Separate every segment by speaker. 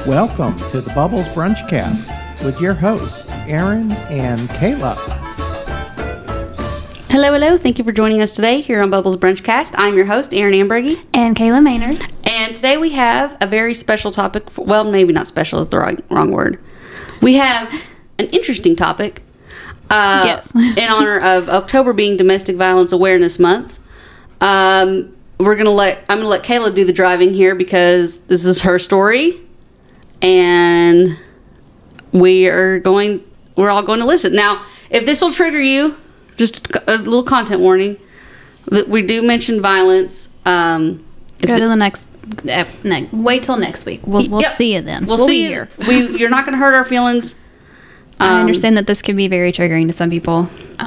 Speaker 1: Welcome to the Bubbles Brunchcast with your hosts, Aaron and Kayla.
Speaker 2: Hello. Thank you for joining us today here on Bubbles Brunchcast. I'm your host, Aaron Ambergy.
Speaker 3: And Kayla Maynard.
Speaker 2: And today we have a very special topic. Well, maybe not special is the wrong word. We have an interesting topic.
Speaker 3: Yes.
Speaker 2: In honor of October being Domestic Violence Awareness Month. I'm gonna let Kayla do the driving here because this is her story, and we're all going to listen. Now, if this will trigger you, just a little content warning that we do mention violence.
Speaker 3: Go to the next. Wait till next week. We'll see you then.
Speaker 2: We'll
Speaker 3: be
Speaker 2: see
Speaker 3: here.
Speaker 2: You're not going to hurt our feelings.
Speaker 3: I understand that this can be very triggering to some people.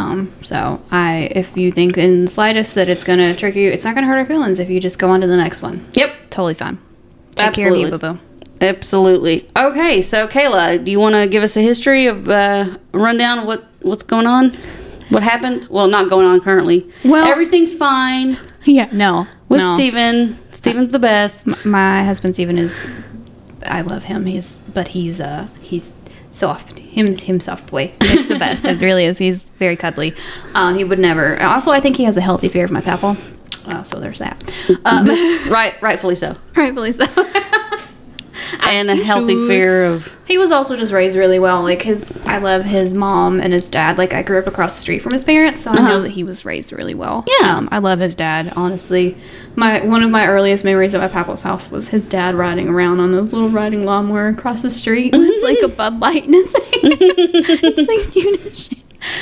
Speaker 3: If you think in the slightest that it's going to trigger you, it's not going to hurt our feelings if you just go on to the next one.
Speaker 2: Yep.
Speaker 3: Totally fine. Take care of you, boo-boo.
Speaker 2: Absolutely. Okay, so Kayla, do you want to give us a history of rundown of what's going on? What happened? Well, not going on currently.
Speaker 3: Well,
Speaker 2: everything's fine.
Speaker 3: Yeah, no.
Speaker 2: With Steven. Steven's the best.
Speaker 3: My husband Steven is, I love him. He's soft. Him soft boy. He's the best. It really is. He's very cuddly. He would never. Also, I think he has a healthy fear of my papal. So there's that.
Speaker 2: Rightfully so.
Speaker 3: Rightfully so.
Speaker 2: And a healthy fear of...
Speaker 3: He was also just raised really well. I love his mom and his dad. I grew up across the street from his parents, so I know that he was raised really well.
Speaker 2: Yeah.
Speaker 3: I love his dad, honestly. One of my earliest memories at my papa's house was his dad riding around on those little riding lawnmower across the street with, a Bud Light in his hand. It's cute as shit.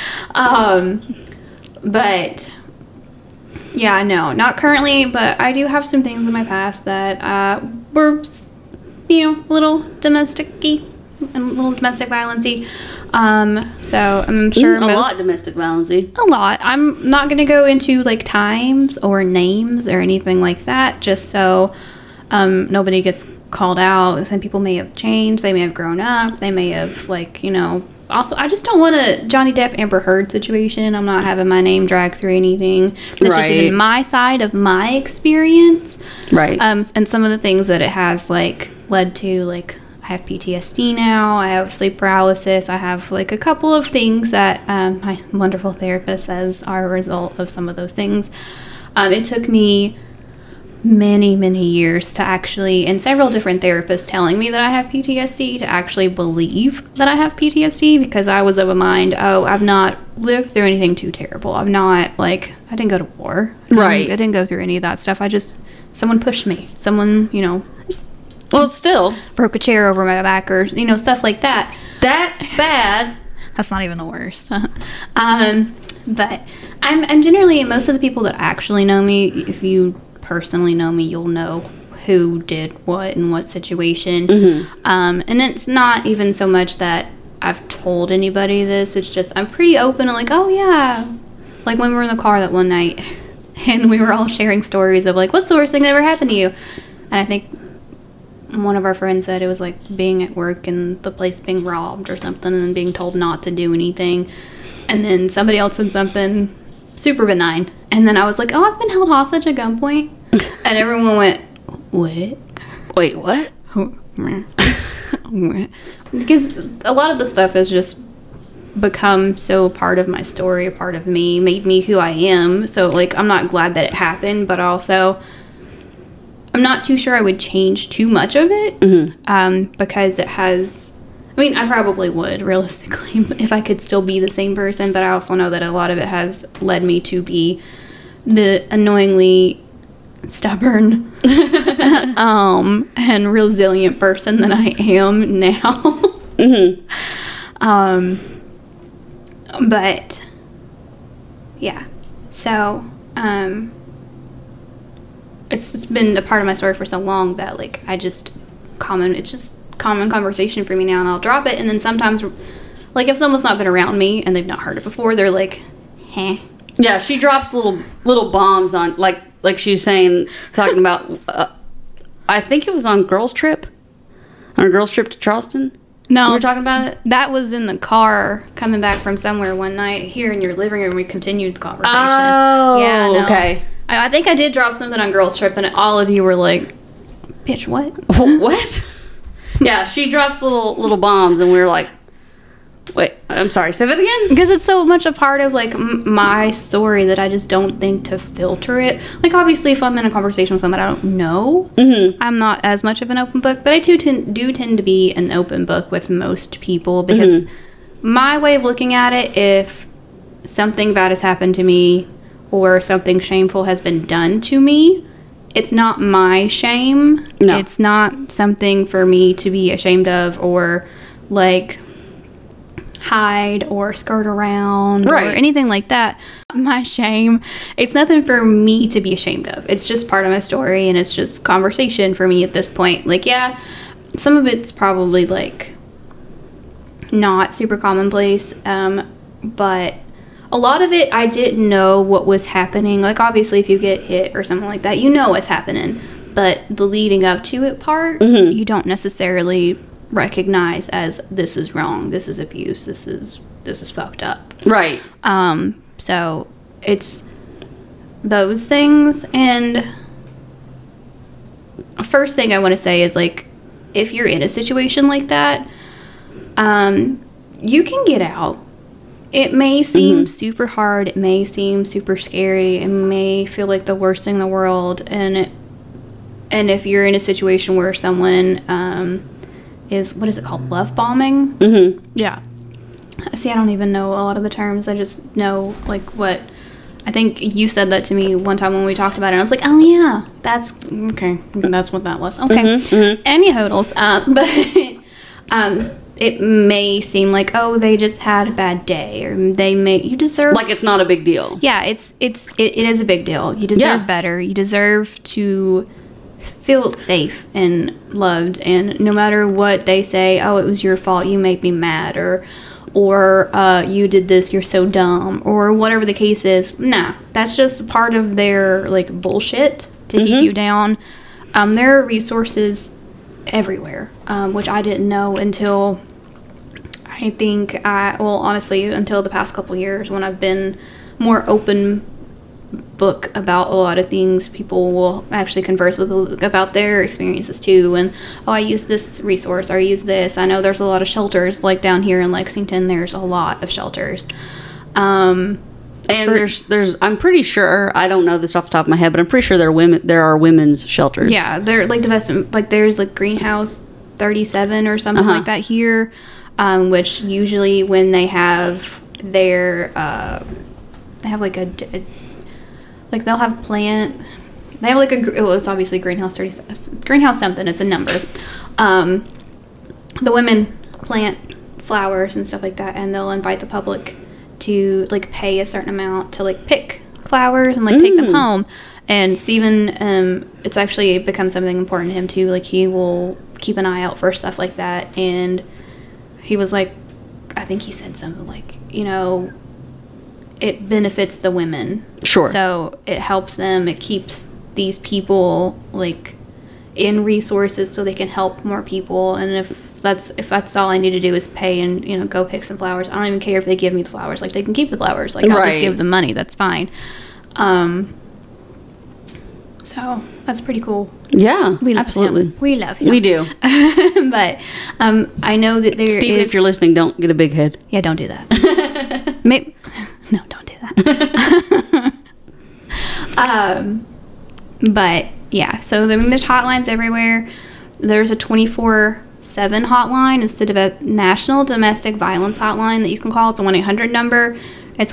Speaker 3: But... yeah, no, not currently, but I do have some things in my past that were... a little domestic-y and a little domestic violence-y. So I'm sure
Speaker 2: a lot domestic violence-y.
Speaker 3: A lot. I'm not going to go into times or names or anything like that, just so nobody gets called out. Some people may have changed. They may have grown up. They may have also, I just don't want a Johnny Depp Amber Heard situation. I'm not having my name dragged through anything. That's just been my side of my experience.
Speaker 2: Right.
Speaker 3: And some of the things that it has led to, I have PTSD now. I have sleep paralysis. I have a couple of things that my wonderful therapist says are a result of some of those things. It took me many, many years to actually, and several different therapists telling me that I have PTSD, to actually believe that I have PTSD, because I was of a mind, I've not lived through anything too terrible. I'm not, I didn't go to war.
Speaker 2: Right.
Speaker 3: I didn't go through any of that stuff. Someone pushed me. Someone,
Speaker 2: well, still
Speaker 3: broke a chair over my back, or, stuff like that.
Speaker 2: That's bad.
Speaker 3: That's not even the worst. But I'm generally, most of the people that actually know me, if you personally know me, you'll know who did what in what situation. And it's not even so much that I've told anybody this. It's just I'm pretty open and oh yeah, when we were in the car that one night and we were all sharing stories of what's the worst thing that ever happened to you. And I think one of our friends said it was being at work and the place being robbed or something and being told not to do anything. And then somebody else said something super benign. And then I was I've been held hostage at gunpoint. And everyone went, what?
Speaker 2: Wait, what?
Speaker 3: Because a lot of the stuff has just become so part of my story, a part of me, made me who I am. So, I'm not glad that it happened, but also I'm not too sure I would change too much of it. Because it has... I probably would, realistically, if I could still be the same person, but I also know that a lot of it has led me to be the annoyingly stubborn and resilient person that I am now. But, yeah. So, it's been a part of my story for so long that, it's just common conversation for me now, and I'll drop it, and then sometimes if someone's not been around me and they've not heard it before, they're heh.
Speaker 2: Yeah, she drops little bombs on she was talking about I think it was on a girls trip to Charleston.
Speaker 3: No,
Speaker 2: we were talking about it.
Speaker 3: That was in the car coming back from somewhere one night here in your living room. We continued the conversation.
Speaker 2: Oh,
Speaker 3: yeah, no.
Speaker 2: Okay.
Speaker 3: I think I did drop something on girls trip, and all of you were like, "Bitch, what?
Speaker 2: What?" Yeah, she drops little bombs, and we're like, wait, I'm sorry, say that again?
Speaker 3: Because it's so much a part of, like, my story that I just don't think to filter it. Like, obviously, if I'm in a conversation with someone I don't know, I'm not as much of an open book. But I do tend to be an open book with most people. Because my way of looking at it, if something bad has happened to me or something shameful has been done to me, it's not my shame.
Speaker 2: No.
Speaker 3: It's not something for me to be ashamed of or, like, hide or skirt around or anything like that. My shame, it's nothing for me to be ashamed of. It's just part of my story, and it's just conversation for me at this point. Like, yeah, some of it's probably, like, not super commonplace, but a lot of it I didn't know what was happening. Like, obviously, if you get hit or something like that, you know what's happening, but the leading up to it part, you don't necessarily recognize as this is wrong, this is abuse, this is fucked up.
Speaker 2: Right.
Speaker 3: So it's those things. And first thing I want to say is, like, if you're in a situation like that, you can get out. It may seem super hard, it may seem super scary, it may feel like the worst thing in the world, and if you're in a situation where someone is, what is it called, love bombing? Yeah. See, I don't even know a lot of the terms. I just know, like, what, I think you said that to me one time when we talked about it, and I was like, oh yeah, that's, okay, that's what that was. Okay. Any hodls. But, it may seem like, oh, they just had a bad day, or you deserve,
Speaker 2: Like, it's not a big deal.
Speaker 3: Yeah, it is a big deal. You deserve better. You deserve to feel safe and loved, and no matter what they say, oh, it was your fault, you made me mad, or you did this, you're so dumb, or whatever the case is. Nah, that's just part of their, like, bullshit to keep you down. There are resources everywhere, which I didn't know until honestly, until the past couple years, when I've been more open book about a lot of things. People will actually converse with about their experiences too, and I use this resource, or I use this. I know there's a lot of shelters, like down here in Lexington, there's a lot of shelters. And
Speaker 2: there's I'm pretty sure, I don't know this off the top of my head, but I'm pretty sure there are women's shelters.
Speaker 3: Yeah, they're like there's like Greenhouse 37 or something like that here, which usually when they have their they have like they'll have plant. They have like it's obviously Greenhouse 37, Greenhouse something. It's a number. The women plant flowers and stuff like that, and they'll invite the public to like pay a certain amount to like pick flowers and like take them home. And Steven, it's actually become something important to him too. Like, he will keep an eye out for stuff like that. And he was like, I think he said something like, it benefits the women.
Speaker 2: Sure.
Speaker 3: So it helps them. It keeps these people like in resources so they can help more people. And if that's all I need to do is pay and go pick some flowers, I don't even care if they give me the flowers. Like, they can keep the flowers. Like, I'll just give them money. That's fine. So that's pretty cool.
Speaker 2: Yeah,
Speaker 3: We love
Speaker 2: absolutely.
Speaker 3: him. We love him.
Speaker 2: We do.
Speaker 3: But I know that there
Speaker 2: Steven, if you're listening, don't get a big head.
Speaker 3: Yeah, don't do that. Maybe. No, don't do that. But yeah, so there's hotlines everywhere. There's a 24/7 hotline. It's the National Domestic Violence Hotline that you can call. It's a 1-800 number. It's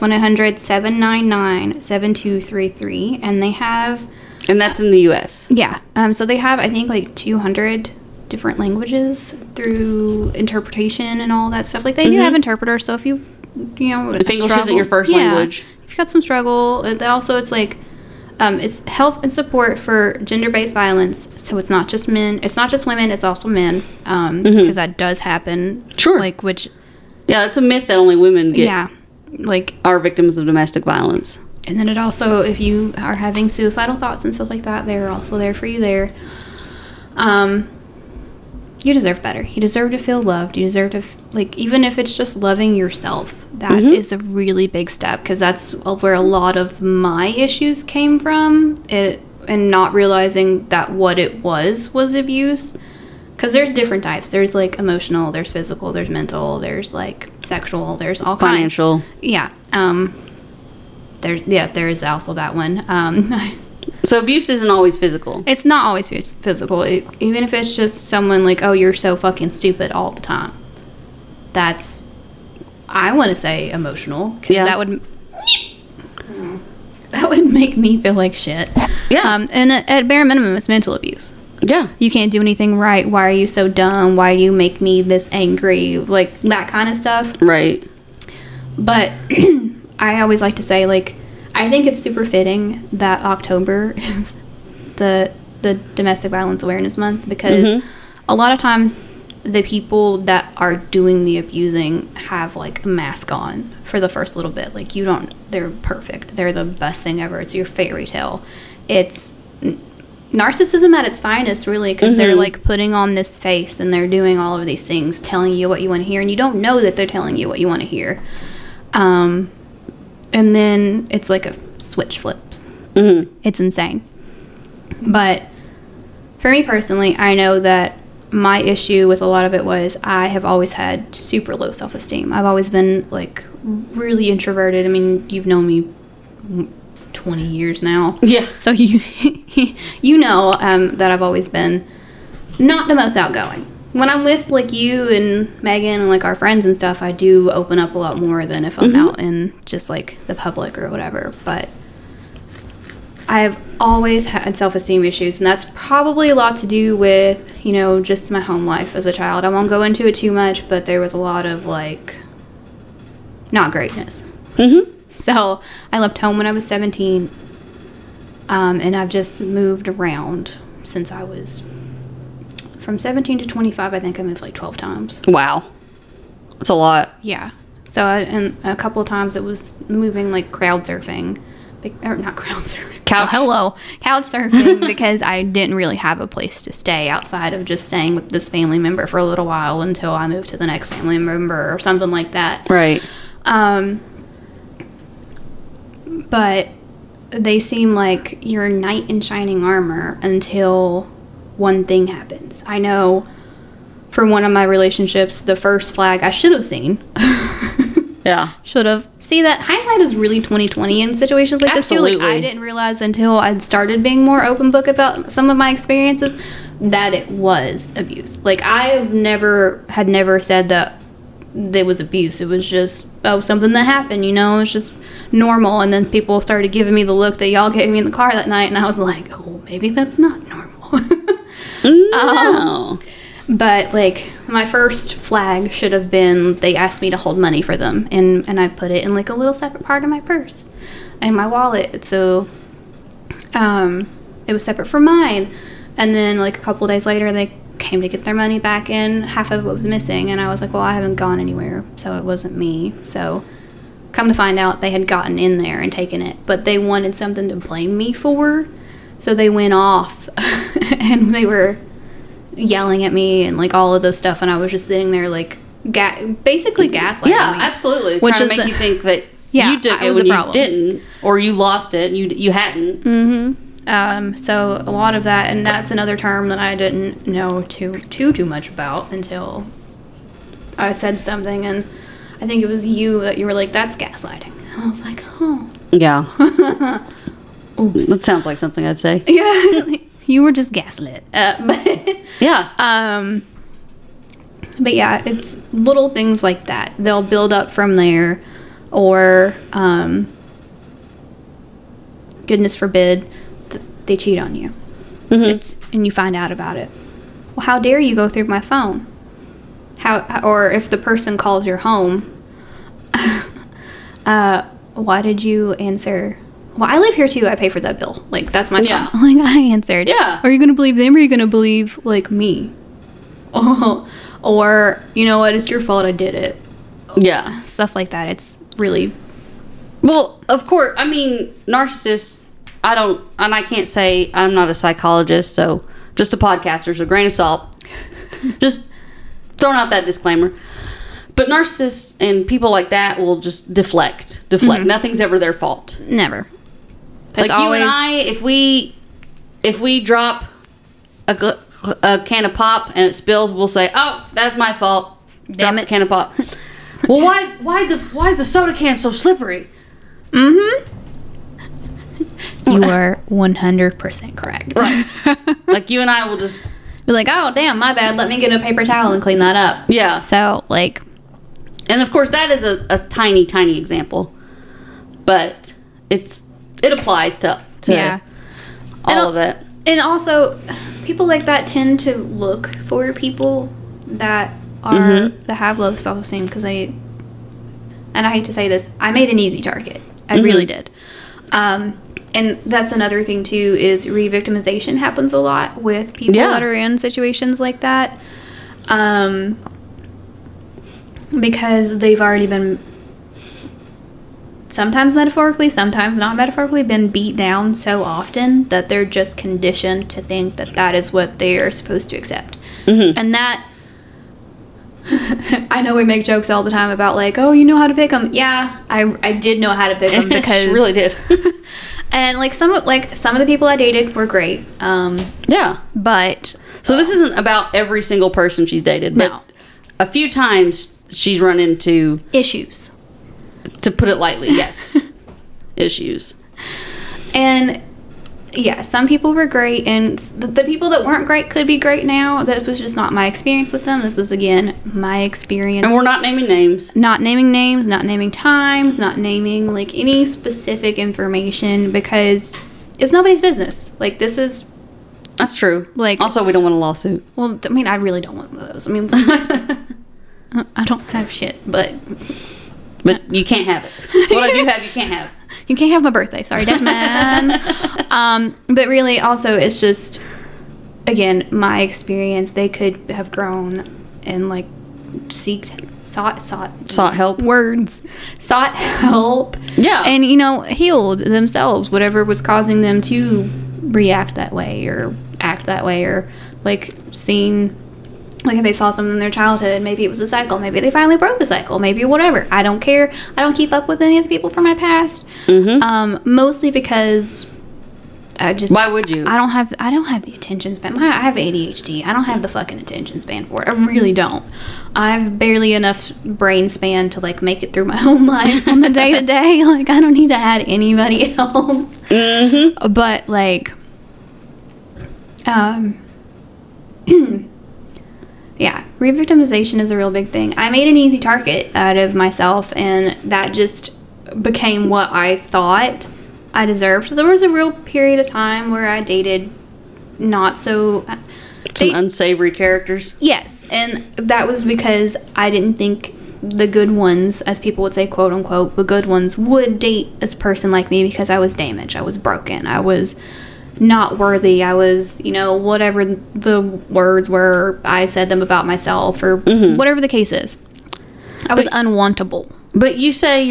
Speaker 3: 1-800-799-7233, and they have.
Speaker 2: And that's in the U.S.
Speaker 3: Yeah. So they have, I think, like 200 different languages through interpretation and all that stuff. Like, they do have interpreters, so if you
Speaker 2: if English isn't your first language,
Speaker 3: if you've got some struggle, and also it's like it's help and support for gender-based violence. So it's not just men, it's not just women, it's also men, because that does happen.
Speaker 2: Sure.
Speaker 3: Like, which
Speaker 2: it's a myth that only women are victims of domestic violence.
Speaker 3: And then it also, if you are having suicidal thoughts and stuff like that, they're also there for you there. You deserve better. You deserve to feel loved. You deserve to, even if it's just loving yourself, that is a really big step, because that's where a lot of my issues came from, and not realizing that what it was abuse. Because there's different types. There's like emotional, there's physical, there's mental, there's like sexual, there's all kinds.
Speaker 2: Financial.
Speaker 3: Yeah. There's also that one.
Speaker 2: So abuse isn't always physical.
Speaker 3: It's not always physical. Even if it's just someone like, oh, you're so fucking stupid all the time. That's, I want to say emotional. 'Cause
Speaker 2: Yeah.
Speaker 3: that would make me feel like shit.
Speaker 2: Yeah.
Speaker 3: And at bare minimum, it's mental abuse.
Speaker 2: Yeah.
Speaker 3: You can't do anything right. Why are you so dumb? Why do you make me this angry? Like, that kind of stuff.
Speaker 2: Right.
Speaker 3: But I always like to say, like, I think it's super fitting that October is the Domestic Violence Awareness Month, because a lot of times the people that are doing the abusing have like a mask on for the first little bit. Like, they're perfect. They're the best thing ever. It's your fairy tale. It's narcissism at its finest, really, because they're like putting on this face and they're doing all of these things, telling you what you want to hear, and you don't know that they're telling you what you want to hear. And then it's like a switch flips. It's insane. But for me personally, I know that my issue with a lot of it was I have always had super low self-esteem. I've always been like really introverted. I mean, you've known me 20 years now.
Speaker 2: Yeah.
Speaker 3: So you know that I've always been not the most outgoing. When I'm with like you and Megan and like our friends and stuff, I do open up a lot more than if I'm out in just like the public or whatever. But I've always had self-esteem issues, and that's probably a lot to do with, you know, just my home life as a child. I won't go into it too much, but there was a lot of like not greatness. So I left home when I was 17, and I've just moved around since I was from 17 to 25. I think I moved like 12 times.
Speaker 2: Wow. That's a lot.
Speaker 3: Yeah. So and a couple of times it was moving like crowd surfing. Or not crowd surfing.
Speaker 2: Couch.
Speaker 3: Couch surfing, because I didn't really have a place to stay outside of just staying with this family member for a little while until I moved to the next family member or something like that.
Speaker 2: Right.
Speaker 3: But they seem like your knight in shining armor until one thing happens. I know for one of my relationships, the first flag I should have seen.
Speaker 2: Yeah.
Speaker 3: Should have. See, that hindsight is really 20/20 in situations like this too. Like, I didn't realize until I'd started being more open book about some of my experiences that it was abuse. Like, had never said that there was abuse. It was just, something that happened, you know? It's just normal. And then people started giving me the look that y'all gave me in the car that night, and I was like, oh, maybe that's not normal.
Speaker 2: No.
Speaker 3: But, like, my first flag should have been, they asked me to hold money for them, and I put it in, like, a little separate part of my purse and my wallet. So, it was separate from mine. And then, like, a couple days later, they came to get their money back in. Half of it was missing, and I was like, well, I haven't gone anywhere, so it wasn't me. So, come to find out, they had gotten in there and taken it, but they wanted something to blame me for, so they went off, and they were yelling at me and like all of this stuff, and I was just sitting there like basically gaslighting me.
Speaker 2: Absolutely.
Speaker 3: Which
Speaker 2: trying
Speaker 3: is
Speaker 2: to make you think that
Speaker 3: yeah,
Speaker 2: you took
Speaker 3: it
Speaker 2: it
Speaker 3: was
Speaker 2: when
Speaker 3: a
Speaker 2: you
Speaker 3: problem.
Speaker 2: didn't, or you lost it and you hadn't.
Speaker 3: So a lot of that, and that's another term that I didn't know too much about until I said something, and I think it was you that you were like, that's gaslighting. And I was like, oh.
Speaker 2: Yeah. Oops. That sounds like something I'd say.
Speaker 3: Yeah. You were just gaslit.
Speaker 2: Yeah.
Speaker 3: But yeah, it's little things like that. They'll build up from there, or goodness forbid, they cheat on you, and you find out about it. Well, how dare you go through my phone? Or if the person calls your home, why did you answer? Well, I live here too. I pay for that bill. Like, that's my phone. Like, I answered.
Speaker 2: Yeah.
Speaker 3: Are you going to believe them, or are you going to believe, like, me? Oh, or, you know what? It's your fault I did it.
Speaker 2: Yeah.
Speaker 3: Stuff like that. It's really...
Speaker 2: Well, of course, I mean, narcissists, and I can't say, I'm not a psychologist, so just a podcaster, so grain of salt. Just throwing out that disclaimer. But narcissists and people like that will just deflect. Nothing's ever their fault.
Speaker 3: Never.
Speaker 2: Like, you and I, if we drop a a can of pop and it spills, we'll say, "Oh, that's my fault.
Speaker 3: Damn
Speaker 2: Dropped
Speaker 3: it.
Speaker 2: the can of pop." Well, why is the soda can so slippery?
Speaker 3: You are 100% correct.
Speaker 2: Right. Like you and I will just,
Speaker 3: Be like, oh, damn, my bad. Let me get a paper towel and clean that up.
Speaker 2: yeah.
Speaker 3: So, like,
Speaker 2: And of course, that is a tiny, tiny example, but it applies to
Speaker 3: yeah.
Speaker 2: all of it.
Speaker 3: And also, people like that tend to look for people that are
Speaker 2: Mm-hmm.
Speaker 3: that have low self-esteem because and I hate to say this, I made an easy target. I
Speaker 2: Mm-hmm.
Speaker 3: really did. And that's another thing too is re-victimization happens a lot with people
Speaker 2: Yeah.
Speaker 3: that are in situations like that, because they've already been sometimes metaphorically, sometimes not metaphorically, been beat down so often that they're just conditioned to think that that is what they are supposed to accept.
Speaker 2: Mm-hmm.
Speaker 3: And that, I know we make jokes all the time about like, oh, you know how to pick them. Yeah, I did know how to pick them because
Speaker 2: She really did.
Speaker 3: and some of the people I dated were great.
Speaker 2: Yeah.
Speaker 3: But
Speaker 2: So this isn't about every single person she's dated, but
Speaker 3: No.
Speaker 2: a few times she's run into,
Speaker 3: issues.
Speaker 2: to put it lightly, yes, issues.
Speaker 3: And yeah, some people were great, and the people that weren't great could be great now. That was just not my experience with them. This is, again, my experience.
Speaker 2: And we're not naming names.
Speaker 3: Not naming names, not naming times, not naming, like, any specific information because it's nobody's business. Like, this is,
Speaker 2: That's true.
Speaker 3: Like-
Speaker 2: also, we don't want a lawsuit.
Speaker 3: well, I mean, I really don't want one of those. I mean, I don't have shit, but
Speaker 2: But you can't have it. What I do have, you can't have.
Speaker 3: you can't have my birthday. Sorry, Desmond. But really, also, it's just, again, my experience. They could have grown and, like, sought
Speaker 2: Sought help.
Speaker 3: words, sought help.
Speaker 2: Yeah.
Speaker 3: And, you know, healed themselves, whatever was causing them to react that way or act that way, or, like, seeing, like, if they saw something in their childhood, maybe it was a cycle, maybe they finally broke the cycle, maybe whatever. I don't care. I don't keep up with any of the people from my past. Mostly because I just,
Speaker 2: Why would you?
Speaker 3: I don't have the attention span. I have ADHD. I don't have the fucking attention span for it. I really don't. I have barely enough brain span to, like, make it through my own life on the day to day. Like, I don't need to add anybody else.
Speaker 2: Mm-hmm.
Speaker 3: But, like, yeah, re-victimization is a real big thing. I made an easy target out of myself, and that just became what I thought I deserved. There was a real period of time where I dated not so...
Speaker 2: Some unsavory characters.
Speaker 3: Yes, and that was because I didn't think the good ones, as people would say, quote unquote, the good ones would date a person like me because I was damaged, I was broken, I was not worthy, I was, you know, whatever the words were, I said them about myself, or whatever the case is. I was unwantable.
Speaker 2: But you say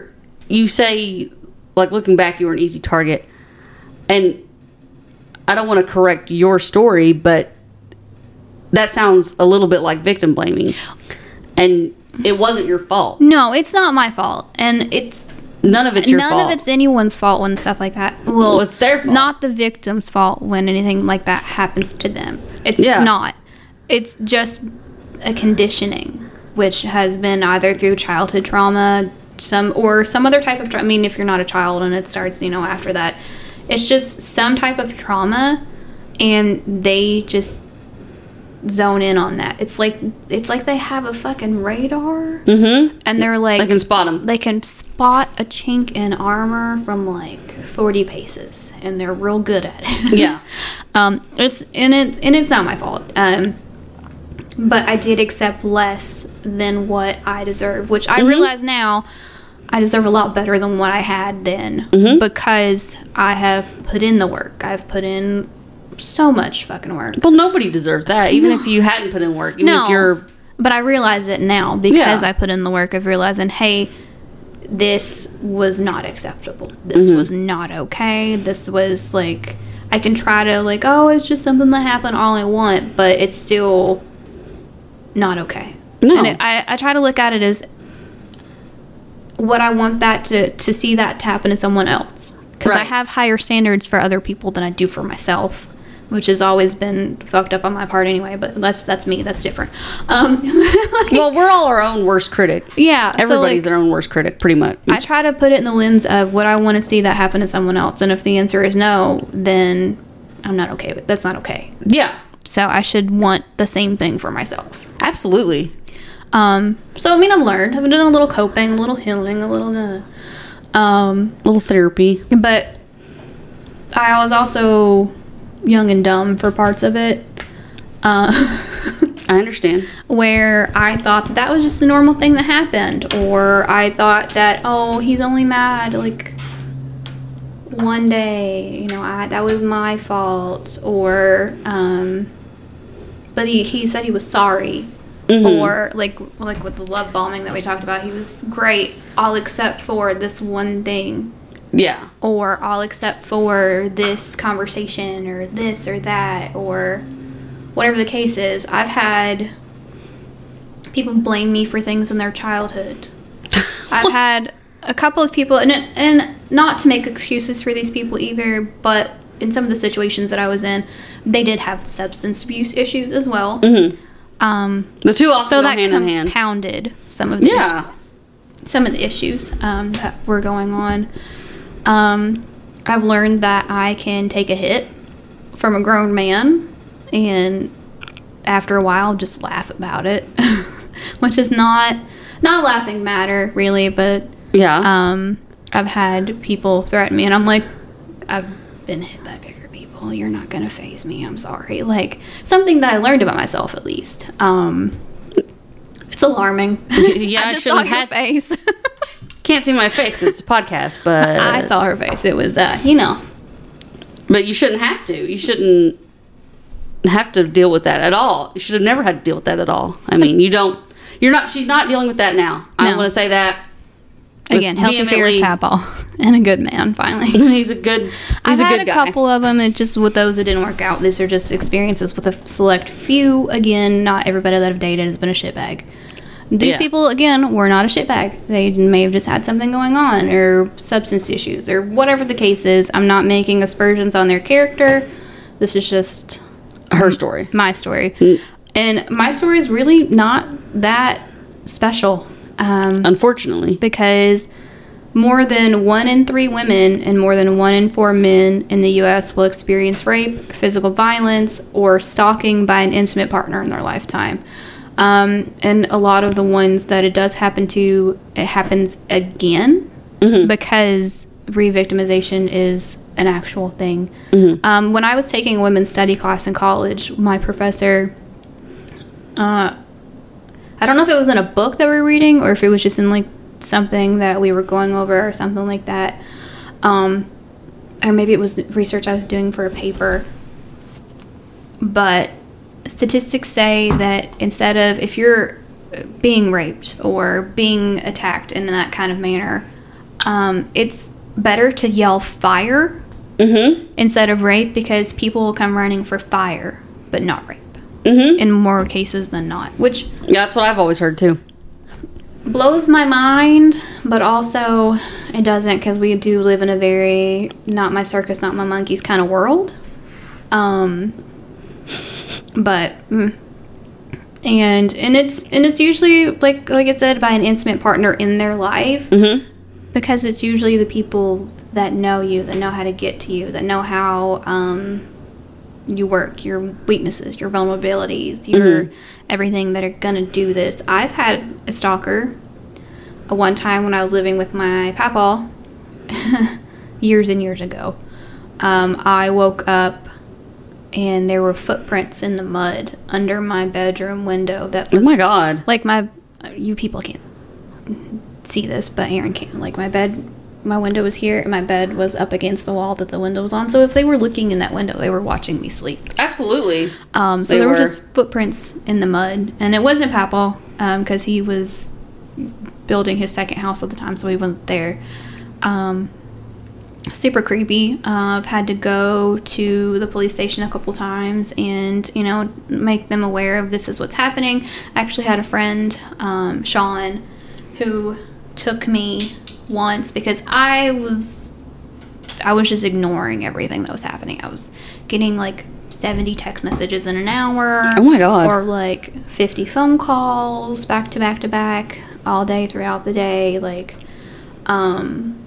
Speaker 2: like, looking back, you were an easy target. And I don't want to correct your story, but that sounds a little bit like victim blaming. And it wasn't your fault.
Speaker 3: No, it's not my fault, and it's
Speaker 2: None of it's your fault.
Speaker 3: None of it's anyone's fault when stuff like that.
Speaker 2: Well, it's their fault.
Speaker 3: Not the victim's fault when anything like that happens to them. It's
Speaker 2: Yeah.
Speaker 3: not. It's just a conditioning, which has been either through childhood trauma, some other type of trauma. I mean, if you're not a child and it starts, you know, after that, it's just some type of trauma, and they just zone in on that. It's like they have a fucking radar, and they're like,
Speaker 2: They can spot 'em.
Speaker 3: They can spot a chink in armor from like 40 paces, and they're real good at it.
Speaker 2: Yeah.
Speaker 3: It's not my fault. But I did accept less than what I deserve, which I realize now I deserve a lot better than what I had then, because I have put in the work. I've put in so much fucking work.
Speaker 2: Well, nobody deserves that, even if you hadn't put in work. Even if you're...
Speaker 3: But I realize it now because
Speaker 2: Yeah.
Speaker 3: I put in the work of realizing, hey, this was not acceptable. This was not okay. This was like, I can try to like, oh, it's just something that happened all I want, but it's still not okay.
Speaker 2: No.
Speaker 3: And I try to look at it as what I want that to see that to happen to someone else. Because I
Speaker 2: Right.
Speaker 3: have higher standards for other people than I do for myself. which has always been fucked up on my part anyway, but that's me. That's different.
Speaker 2: Well, we're all our own worst critic.
Speaker 3: Yeah.
Speaker 2: Everybody's their own worst critic, pretty much.
Speaker 3: I try to put it in the lens of what I want to see that happen to someone else. And if the answer is no, then I'm not okay with that's not okay.
Speaker 2: Yeah.
Speaker 3: So I should want the same thing for myself.
Speaker 2: Absolutely.
Speaker 3: So I mean, I've learned. I've done a little coping, a little healing, a little
Speaker 2: little therapy.
Speaker 3: But I was also young and dumb for parts of it.
Speaker 2: I understand.
Speaker 3: Where I thought that was just the normal thing that happened. Or I thought that, oh, he's only mad like one day, you know, that was my fault. Or, but he said he was sorry. Mm-hmm. Or like with the love bombing that we talked about, he was great, all except for this one thing.
Speaker 2: Yeah.
Speaker 3: Or all except for this conversation or this or that or whatever the case is. I've had people blame me for things in their childhood. I've had a couple of people, and not to make excuses for these people either, but in some of the situations that I was in, they did have substance abuse issues as well. Mm-hmm.
Speaker 2: The two often go hand in hand.
Speaker 3: So that compounded some of the issues that were going on. I've learned that I can take a hit from a grown man and after a while just laugh about it, which is not a laughing matter really, but I've had people threaten me and I'm like, I've been hit by bigger people. You're not going to faze me. I'm sorry. Like something that I learned about myself at least. It's alarming.
Speaker 2: Yeah,
Speaker 3: I just saw your face.
Speaker 2: Can't see my face because it's a podcast, but
Speaker 3: I saw her face. It was,
Speaker 2: But you shouldn't have to. You shouldn't have to deal with that at all. You should have never had to deal with that at all. I mean, she's not dealing with that now. No. I want to say that.
Speaker 3: Again, healthy fairy Papaw and a good man, finally.
Speaker 2: He's a good guy.
Speaker 3: I've had a couple of them, and just with those that didn't work out, these are just experiences with a select few. Again, not everybody that I've dated has been a shitbag. These people, again, were not a shitbag. They may have just had something going on, or substance issues, or whatever the case is. I'm not making aspersions on their character. This is just
Speaker 2: her story.
Speaker 3: My story. And my story is really not that special.
Speaker 2: Unfortunately.
Speaker 3: Because more than 1 in 3 women and more than 1 in 4 men in the U.S. will experience rape, physical violence, or stalking by an intimate partner in their lifetime. And a lot of the ones that it does happen to, it happens again because re-victimization is an actual thing. Mm-hmm. When I was taking a women's study class in college, my professor, I don't know if it was in a book that we were reading or if it was just in like something that we were going over or something like that. Or maybe it was research I was doing for a paper. But statistics say that instead of, if you're being raped or being attacked in that kind of manner, it's better to yell fire instead of rape because people will come running for fire, but not rape. In more cases than not, which
Speaker 2: that's what I've always heard too.
Speaker 3: Blows my mind, but also it doesn't, because we do live in a very not my circus, not my monkeys kind of world. But and it's usually like I said, by an intimate partner in their life, because it's usually the people that know you, that know how to get to you, that know how you work, your weaknesses, your vulnerabilities, your everything that are gonna do this. I've had a stalker one time when I was living with my papaw years and years ago. I woke up and there were footprints in the mud under my bedroom window. That was,
Speaker 2: oh my God.
Speaker 3: Like you people can't see this, but Aaron can. Like my window was here and my bed was up against the wall that the window was on. So if they were looking in that window, they were watching me sleep.
Speaker 2: Absolutely.
Speaker 3: So there were just footprints in the mud. And it wasn't Papaw, because he was building his second house at the time, so he wasn't there. Super creepy. I've had to go to the police station a couple times and, make them aware of this is what's happening. I actually had a friend, Sean, who took me once because I was just ignoring everything that was happening. I was getting like 70 text messages in an hour.
Speaker 2: Oh my God.
Speaker 3: Or like 50 phone calls back to back to back all day throughout the day. Like, and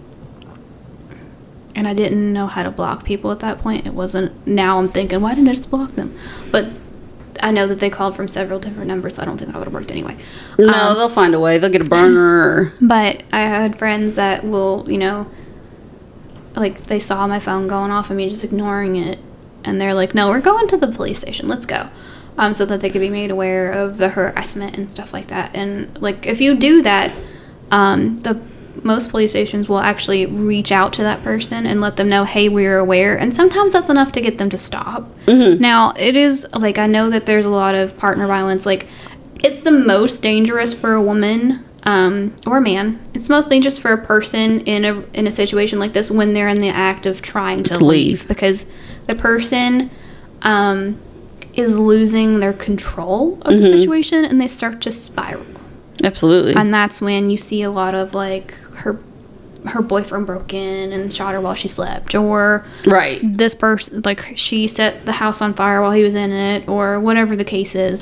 Speaker 3: I didn't know how to block people at that point. It wasn't, now I'm thinking, why didn't I just block them? But I know that they called from several different numbers, so I don't think that would have worked anyway.
Speaker 2: No, they'll find a way. They'll get a burner.
Speaker 3: But I had friends that will, you know, like they saw my phone going off and me just ignoring it. And they're like, no, we're going to the police station. Let's go. So that they could be made aware of the harassment and stuff like that. And like, if you do that, most police stations will actually reach out to that person and let them know, hey, we're aware. And sometimes that's enough to get them to stop.
Speaker 2: Mm-hmm.
Speaker 3: Now, it is, like, I know that there's a lot of partner violence. Like, it's the most dangerous for a woman or a man. It's most dangerous for a person in a situation like this when they're in the act of trying to leave. Because the person is losing their control of the situation and they start to spiral.
Speaker 2: Absolutely.
Speaker 3: And that's when you see a lot of, like, her boyfriend broke in and shot her while she slept, or
Speaker 2: right,
Speaker 3: this person, like, she set the house on fire while he was in it, or whatever the case is,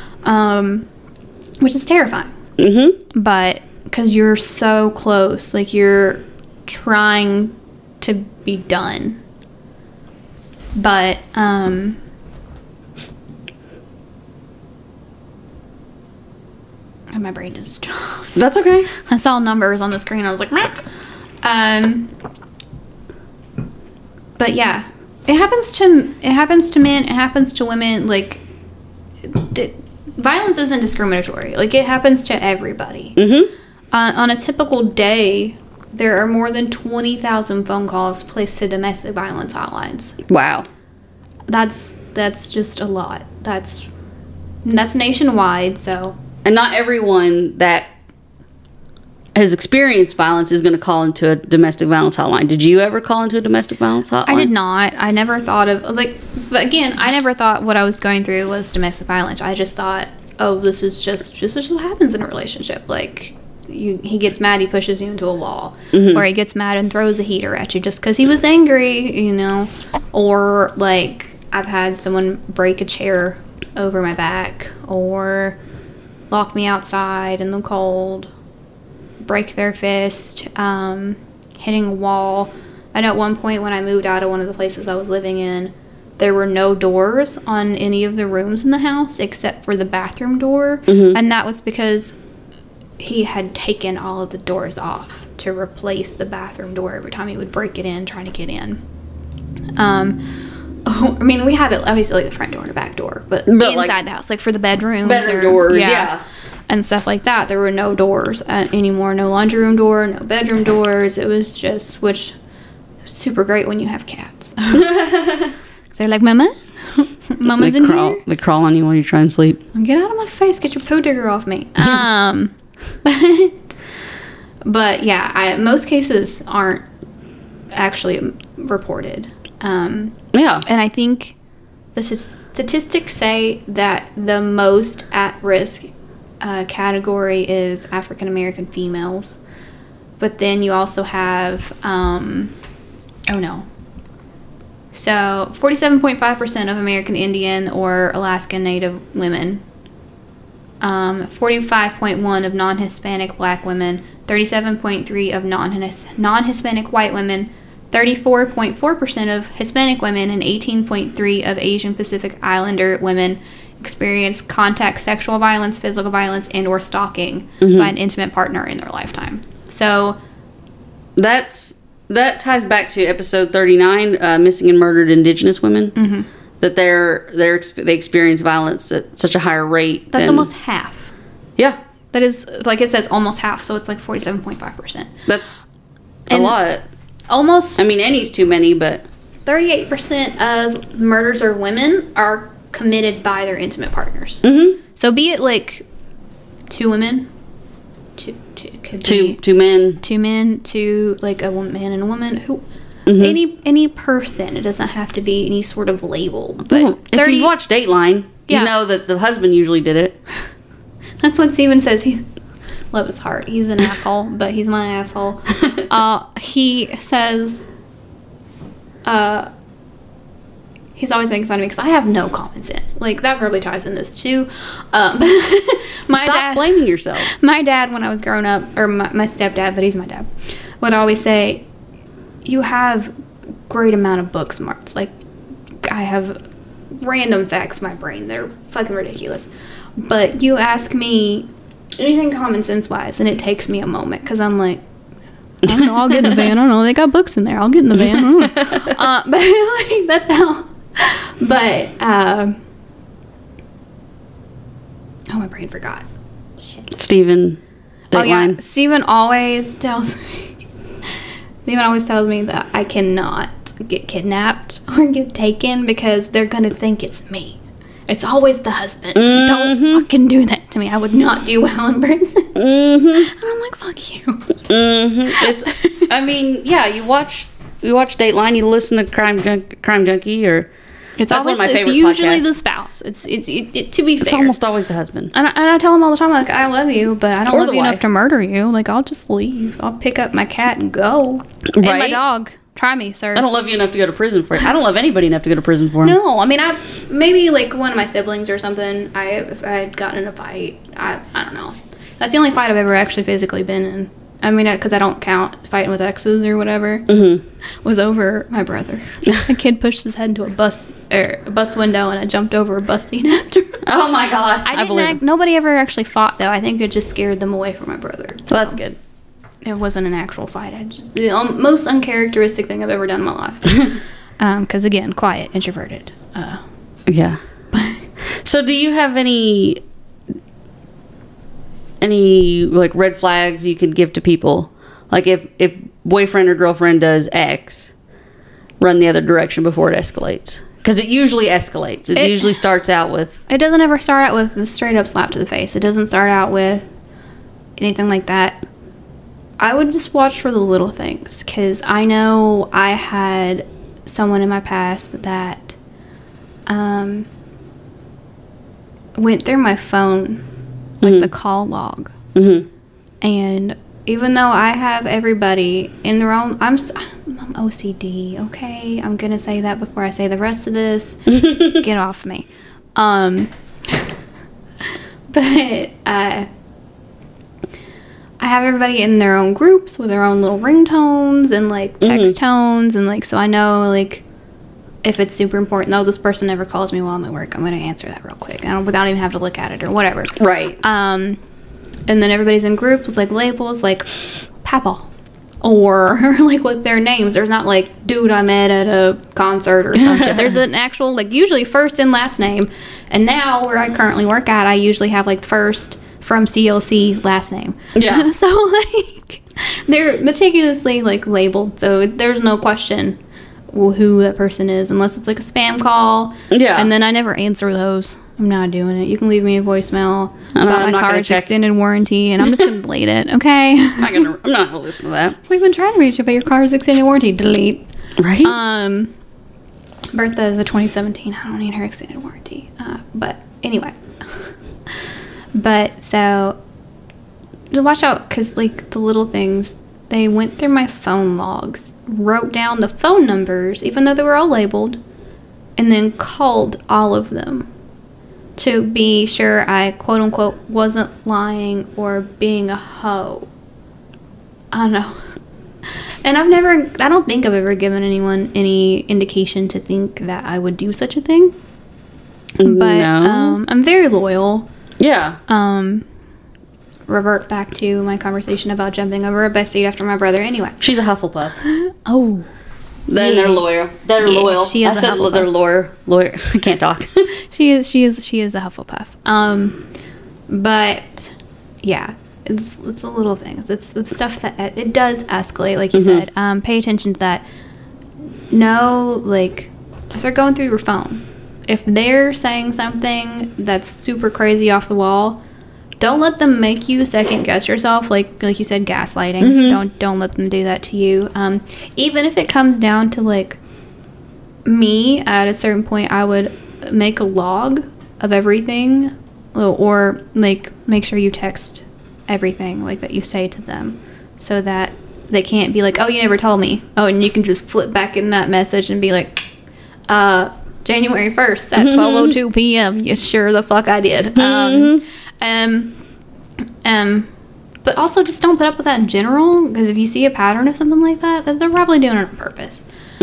Speaker 3: which is terrifying. Mm-hmm. But because you're so close, like, you're trying to be done. But and my brain just stopped.
Speaker 2: That's okay.
Speaker 3: I saw numbers on the screen. I was like, Meh. But yeah, it happens to men. It happens to women. Like, violence isn't discriminatory. Like, it happens to everybody. Mm-hmm. On a typical day, there are more than 20,000 phone calls placed to domestic violence hotlines.
Speaker 2: Wow.
Speaker 3: That's just a lot. That's nationwide. So.
Speaker 2: And not everyone that has experienced violence is going to call into a domestic violence hotline. Did you ever call into a domestic violence hotline?
Speaker 3: I did not. I never thought of, like, but again, I never thought what I was going through was domestic violence. I just thought, oh, this is just what happens in a relationship. Like, he gets mad, he pushes you into a wall. Mm-hmm. Or he gets mad and throws a heater at you just because he was angry, you know. Or, like, I've had someone break a chair over my back, or lock me outside in the cold, break their fist, hitting a wall. I know at one point when I moved out of one of the places I was living in, there were no doors on any of the rooms in the house except for the bathroom door. Mm-hmm. And that was because he had taken all of the doors off to replace the bathroom door every time he would break it in, trying to get in. I mean, we had obviously like the front door and the back door, but inside like, the house, like for the bedrooms.
Speaker 2: Bedroom doors, yeah.
Speaker 3: And stuff like that. There were no doors anymore. No laundry room door, no bedroom doors. It was just, which is super great when you have cats. They're like, Mama? Mama's in here?
Speaker 2: They crawl on you while you're trying to sleep.
Speaker 3: Get out of my face. Get your poo digger off me. But yeah, most cases aren't actually reported.
Speaker 2: Yeah.
Speaker 3: And I think the statistics say that the most at-risk category is African American females. But then you also have, So 47.5% of American Indian or Alaskan Native women, 45.1% of non-Hispanic black women, 37.3% of non-Hispanic white women, 34.4% of Hispanic women, and 18.3% of Asian Pacific Islander women experience contact sexual violence, physical violence, and or stalking by an intimate partner in their lifetime. So
Speaker 2: that ties back to episode 39, missing and murdered Indigenous women. Mm-hmm. That they experience violence at such a higher rate.
Speaker 3: That's almost half.
Speaker 2: Yeah.
Speaker 3: That is, like it says, almost half. So it's like 47.5%.
Speaker 2: That's a lot.
Speaker 3: Almost.
Speaker 2: I mean, any's too many, but
Speaker 3: 38% of murders of women are committed by their intimate partners.
Speaker 2: Mm-hmm.
Speaker 3: So be it like two women, two
Speaker 2: men,
Speaker 3: two like a man and a woman, who any person. It doesn't have to be any sort of label. But
Speaker 2: if you've watched Dateline, you know that the husband usually did it.
Speaker 3: That's what Steven says. He love his heart. He's an asshole, but he's my asshole. he's always making fun of me because I have no common sense. Like, that probably ties in this too.
Speaker 2: Stop blaming yourself.
Speaker 3: My dad, when I was growing up, or my stepdad, but he's my dad, would always say, you have great amount of book smarts. Like, I have random facts in my brain that are fucking ridiculous. But you ask me anything common sense wise, and it takes me a moment because I'm like, I don't know, I'll get in the van. I don't know, they got books in there. I'll get in the van. But like, that's how. But oh, my brain forgot. Shit.
Speaker 2: Steven.
Speaker 3: Oh yeah, Steven always tells me. Steven always tells me that I cannot get kidnapped or get taken because they're gonna think it's me. It's always the husband. Don't fucking do that to me. I would not do well in prison. And I'm like, fuck you.
Speaker 2: It's. I mean, yeah. You watch Dateline. You listen to Crime Junkie, or
Speaker 3: It's
Speaker 2: that's
Speaker 3: always,
Speaker 2: one of my favorite
Speaker 3: it's usually
Speaker 2: podcasts.
Speaker 3: the spouse. It to be fair.
Speaker 2: It's almost always the husband.
Speaker 3: And I tell him all the time, like, I love you, but I don't
Speaker 2: Or
Speaker 3: love
Speaker 2: the
Speaker 3: you enough
Speaker 2: wife.
Speaker 3: to murder you. Like, I'll just leave. I'll pick up my cat and go. And my
Speaker 2: Right?
Speaker 3: dog. Try me, sir.
Speaker 2: I don't love you enough to go to prison for it. I don't love anybody enough to go to prison for him.
Speaker 3: No, I mean, maybe like one of my siblings or something. If I had gotten in a fight, I don't know. That's the only fight I've ever actually physically been in. I mean, because I don't count fighting with exes or whatever. Was over my brother. A kid pushed his head into a bus window, and I jumped over a bus seat after.
Speaker 2: Oh my god!
Speaker 3: I didn't. Nobody ever actually fought though. I think it just scared them away from my brother.
Speaker 2: So that's good.
Speaker 3: It wasn't an actual fight. I just the most uncharacteristic thing I've ever done in my life. Because again, quiet, introverted.
Speaker 2: Yeah. So, do you have any like red flags you could give to people? Like if boyfriend or girlfriend does X, run the other direction before it escalates. Because it usually escalates. It usually starts out with.
Speaker 3: It doesn't ever start out with a straight up slap to the face. It doesn't start out with anything like that. I would just watch for the little things, because I know I had someone in my past that went through my phone, like the call log. And even though I have everybody in their own, I'm OCD, okay? I'm going to say that before I say the rest of this. Get off me. But I have everybody in their own groups with their own little ringtones and like text tones, and like, so I know like if it's super important. No, this person never calls me while I'm at work. I'm going to answer that real quick, without even having to look at it or whatever.
Speaker 2: Right.
Speaker 3: And then everybody's in groups with like labels like Papa, or like with their names. There's not like dude I met at a concert or some shit. There's an actual like usually first and last name. And now where I currently work at, I usually have like first from CLC last name.
Speaker 2: Yeah.
Speaker 3: So like they're meticulously like labeled, so there's no question who that person is unless it's like a spam call.
Speaker 2: Yeah.
Speaker 3: And then I never answer those. I'm not doing it. You can leave me a voicemail about
Speaker 2: I'm
Speaker 3: my
Speaker 2: not gonna
Speaker 3: car's
Speaker 2: check.
Speaker 3: extended warranty, and I'm just gonna delete it. Okay.
Speaker 2: I'm not gonna listen to that.
Speaker 3: We've been trying to reach you, but your car's extended warranty. Delete.
Speaker 2: Right.
Speaker 3: Bertha is a 2017. I don't need her extended warranty. But anyway. But so watch out, because like the little things, they went through my phone logs, wrote down the phone numbers, even though they were all labeled, and then called all of them to be sure I quote unquote wasn't lying or being a hoe. I don't know. And I don't think I've ever given anyone any indication to think that I would do such a thing. But
Speaker 2: No.
Speaker 3: I'm very loyal.
Speaker 2: Yeah.
Speaker 3: Revert back to my conversation about jumping over a bus seat after my brother. Anyway.
Speaker 2: She's a Hufflepuff.
Speaker 3: Oh.
Speaker 2: Then
Speaker 3: Yeah.
Speaker 2: they're loyal. They're
Speaker 3: Yeah,
Speaker 2: loyal.
Speaker 3: she is
Speaker 2: I
Speaker 3: a
Speaker 2: said
Speaker 3: Hufflepuff.
Speaker 2: they're lawyer. I can't talk.
Speaker 3: She is a Hufflepuff. But yeah, it's the little things. It's the stuff that it does escalate, like you said. Pay attention to that. No, like if they're going through your phone, if they're saying something that's super crazy off the wall, don't let them make you second guess yourself. Like you said, gaslighting. Don't let them do that to you. Even if it comes down to like me, at a certain point, I would make a log of everything, or like make sure you text everything like that you say to them, so that they can't be like, oh, you never told me. Oh, and you can just flip back in that message and be like, January 1st at 12:02 p.m. Yes, sure the fuck I did. But also just don't put up with that in general, because if you see a pattern of something like that, then they're probably doing it on purpose.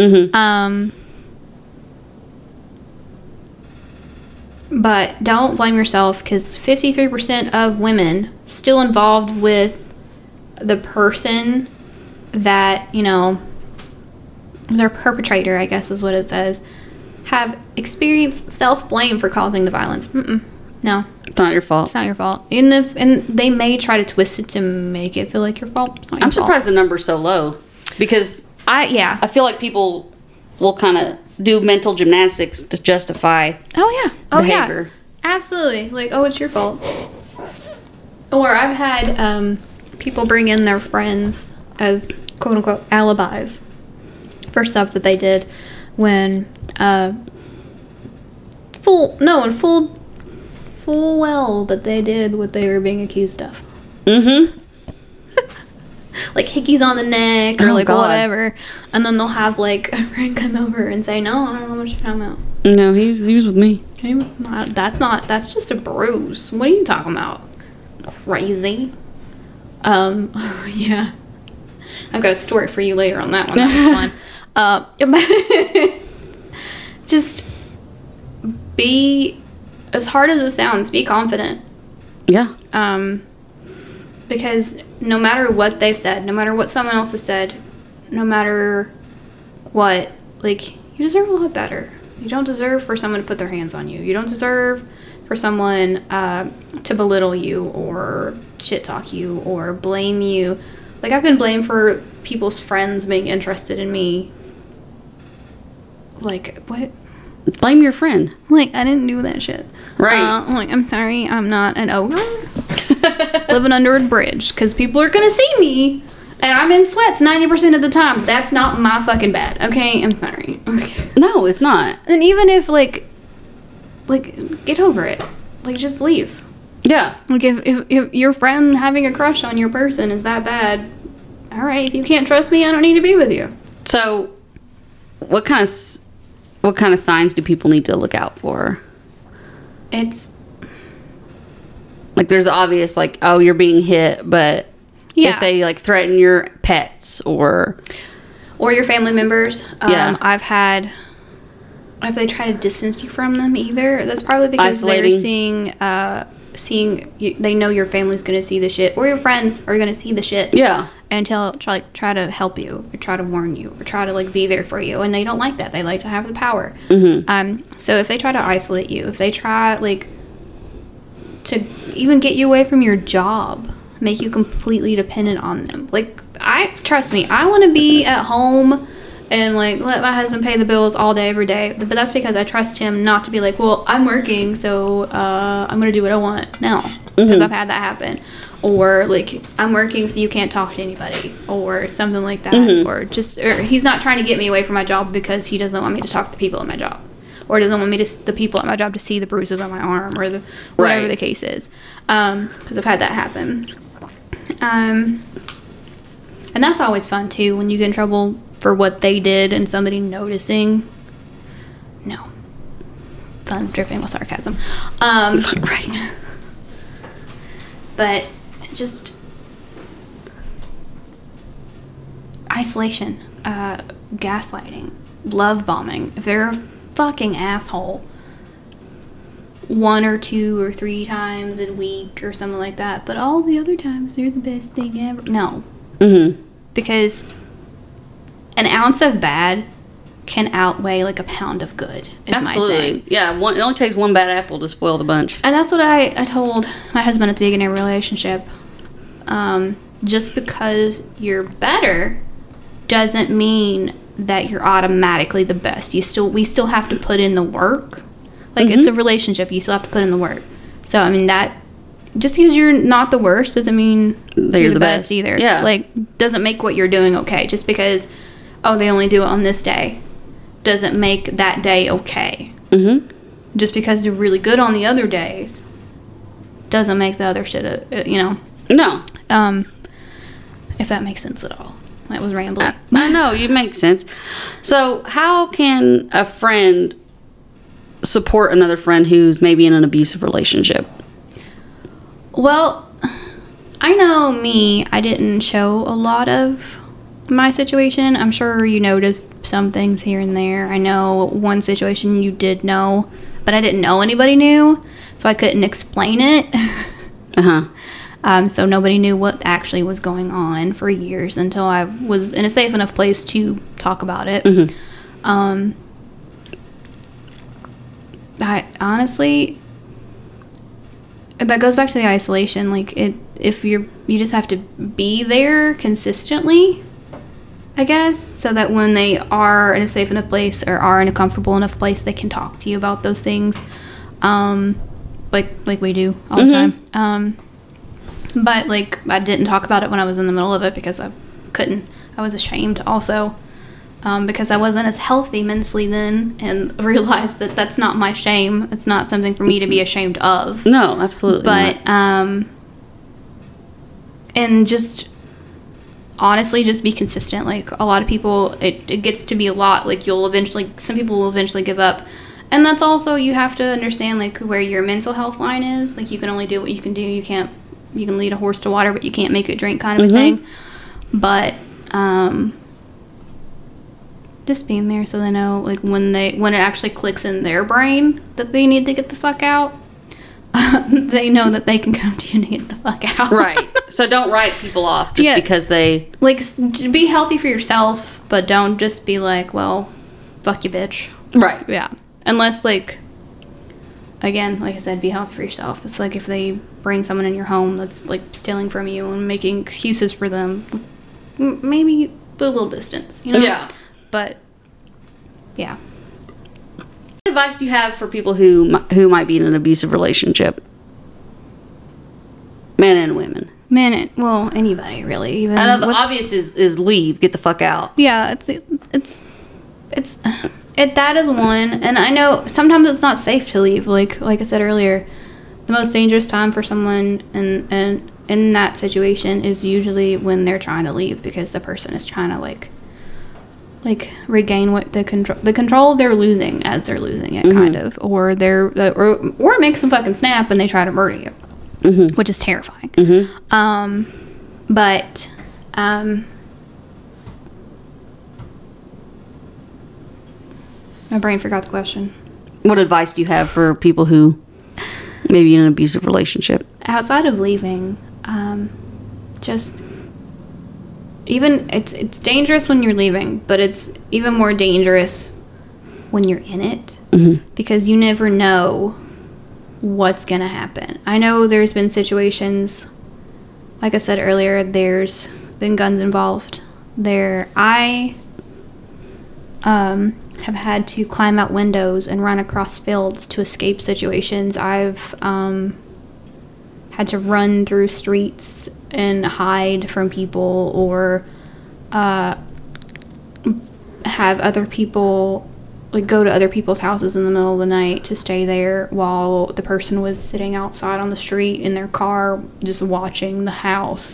Speaker 3: But don't blame yourself, because 53% of women still involved with the person that, you know, their perpetrator, I guess is what it says, have experienced self-blame for causing the violence. No.
Speaker 2: It's not your fault.
Speaker 3: It's not your fault. And they may try to twist it to make it feel like your fault. It's not your
Speaker 2: I'm
Speaker 3: fault.
Speaker 2: surprised the number's so low, because I feel like people will kind of do mental gymnastics to justify behavior.
Speaker 3: Yeah. Absolutely. Like, oh, it's your fault. Or I've had people bring in their friends as quote-unquote alibis for stuff that they did when full well that they did what they were being accused of. Like hickeys on the neck or whatever, and then they'll have like a friend come over and say, "No, I don't know what you're talking about."
Speaker 2: No, he was with me.
Speaker 3: That's just a bruise. What are you talking about? Crazy. Yeah. I've got a story for you later on that one. That was fun. Just be, as hard as it sounds, be confident.
Speaker 2: Yeah.
Speaker 3: Because no matter what they've said, no matter what someone else has said, no matter what, like, you deserve a lot better. You don't deserve for someone to put their hands on you. You don't deserve for someone to belittle you or shit talk you or blame you. Like, I've been blamed for people's friends being interested in me. Like, what?
Speaker 2: Blame your friend.
Speaker 3: Like, I didn't do that shit.
Speaker 2: Right.
Speaker 3: Like, I'm sorry, I'm not an ogre living under a bridge, because people are gonna see me and I'm in sweats 90% of the time. That's not my fucking bad, okay? I'm sorry. Okay.
Speaker 2: No, it's not.
Speaker 3: And even if, like, get over it. Like, just leave.
Speaker 2: Yeah.
Speaker 3: Like, if your friend having a crush on your person is that bad, all right, if you can't trust me, I don't need to be with you.
Speaker 2: So, what kind of signs do people need to look out for?
Speaker 3: It's
Speaker 2: like, there's obvious, like, oh, you're being hit, but if they, like, threaten your pets or
Speaker 3: your family members.
Speaker 2: Yeah.
Speaker 3: I've had, if they try to distance you from them either, that's probably because
Speaker 2: Isolating.
Speaker 3: they're seeing you, they know your family's going to see the shit, or your friends are going to see the shit.
Speaker 2: Yeah.
Speaker 3: And try to help you, or try to warn you, or try to, like, be there for you. And they don't like that. They like to have the power. So if they try to isolate you, if they try, like, to even get you away from your job, make you completely dependent on them. Like, trust me, I want to be at home and, like, let my husband pay the bills all day, every day. But that's because I trust him not to be like, well, I'm working, so I'm going to do what I want. No, because I've had that happen. Or, like, I'm working, so you can't talk to anybody, or something like that. Or he's not trying to get me away from my job because he doesn't want me to talk to the people at my job, or doesn't want me the people at my job to see the bruises on my arm, or whatever the case is. Because I've had that happen. And that's always fun too, when you get in trouble for what they did and somebody noticing. No, fun dripping with sarcasm.
Speaker 2: right.
Speaker 3: But just isolation, gaslighting, love bombing. If they're a fucking asshole 1 or 2 or 3 times a week or something like that, but all the other times they're the best thing ever. No. Because an ounce of bad can outweigh, like, a pound of good, is my thing.
Speaker 2: Yeah, it only takes one bad apple to spoil the bunch.
Speaker 3: And that's what I told my husband at the beginning of our relationship. Just because you're better doesn't mean that you're automatically the best. We still have to put in the work. Like, it's a relationship. You still have to put in the work. So, I mean, that, just because you're not the worst doesn't mean
Speaker 2: that you're the best
Speaker 3: either.
Speaker 2: Yeah.
Speaker 3: Like, doesn't make what you're doing okay. Just because, oh, they only do it on this day doesn't make that day okay. Just because they're really good on the other days doesn't make the other shit,
Speaker 2: No.
Speaker 3: If that makes sense at all. That was rambling.
Speaker 2: I know, you make sense. So, how can a friend support another friend who's maybe in an abusive relationship?
Speaker 3: Well, I know me, I didn't show a lot of my situation. I'm sure you noticed some things here and there. I know one situation you did know, but I didn't know anybody knew, so I couldn't explain it. So nobody knew what actually was going on for years until I was in a safe enough place to talk about it. I honestly, that goes back to the isolation. Like, if you just have to be there consistently, I guess, so that when they are in a safe enough place or are in a comfortable enough place, they can talk to you about those things, like we do all the time. But like, I didn't talk about it when I was in the middle of it because I couldn't. I was ashamed also, because I wasn't as healthy mentally then, and realized that that's not my shame. It's not something for me to be ashamed of.
Speaker 2: No, absolutely
Speaker 3: But
Speaker 2: not.
Speaker 3: And just honestly, just be consistent. Like, a lot of people, it gets to be a lot. Like, some people will eventually give up. And that's also, you have to understand, like, where your mental health line is. Like, you can only do what you can do. You can lead a horse to water, but you can't make it drink, kind of a thing. But just being there so they know, like, when it actually clicks in their brain that they need to get the fuck out, they know that they can come to you to get the fuck out.
Speaker 2: Right. So don't write people off just because they...
Speaker 3: Like, be healthy for yourself, but don't just be like, well, fuck you, bitch.
Speaker 2: Right.
Speaker 3: Yeah. Unless, like, again, like I said, be healthy for yourself. It's like if they bring someone in your home that's, like, stealing from you and making excuses for them, maybe a little distance, you know?
Speaker 2: Yeah.
Speaker 3: But, yeah.
Speaker 2: What advice do you have for people who might be in an abusive relationship? Men and women.
Speaker 3: Well, anybody, really. Even
Speaker 2: I know the obvious is leave, get the fuck out.
Speaker 3: Yeah, that is one, and I know sometimes it's not safe to leave. Like I said earlier, the most dangerous time for someone in that situation is usually when they're trying to leave, because the person is trying to like regain what the control they're losing as they're losing it, kind of, or or it makes them fucking snap and they try to murder you, which is terrifying. But my brain forgot the question.
Speaker 2: What advice do you have for people who may be in an abusive relationship?
Speaker 3: Outside of leaving, just even it's dangerous when you're leaving, but it's even more dangerous when you're in it, because you never know what's gonna happen. I know there's been situations, like I said earlier, there's been guns involved. I have had to climb out windows and run across fields to escape situations. I've had to run through streets and hide from people, or have other people, like, go to other people's houses in the middle of the night to stay there while the person was sitting outside on the street in their car just watching the house.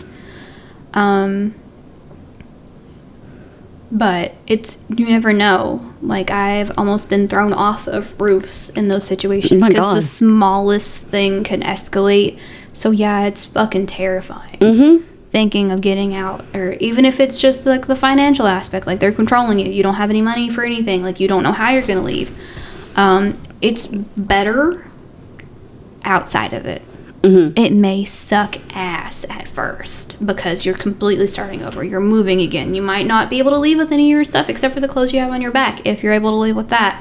Speaker 3: But you never know. Like, I've almost been thrown off of roofs in those situations because the smallest thing can escalate. So yeah, it's fucking terrifying. Thinking of getting out, or even if it's just like the financial aspect, like they're controlling you. You don't have any money for anything. Like, you don't know how you're gonna leave. It's better outside of it. It may suck ass at first because you're completely starting over. You're moving again. You might not be able to leave with any of your stuff except for the clothes you have on your back, if you're able to leave with that.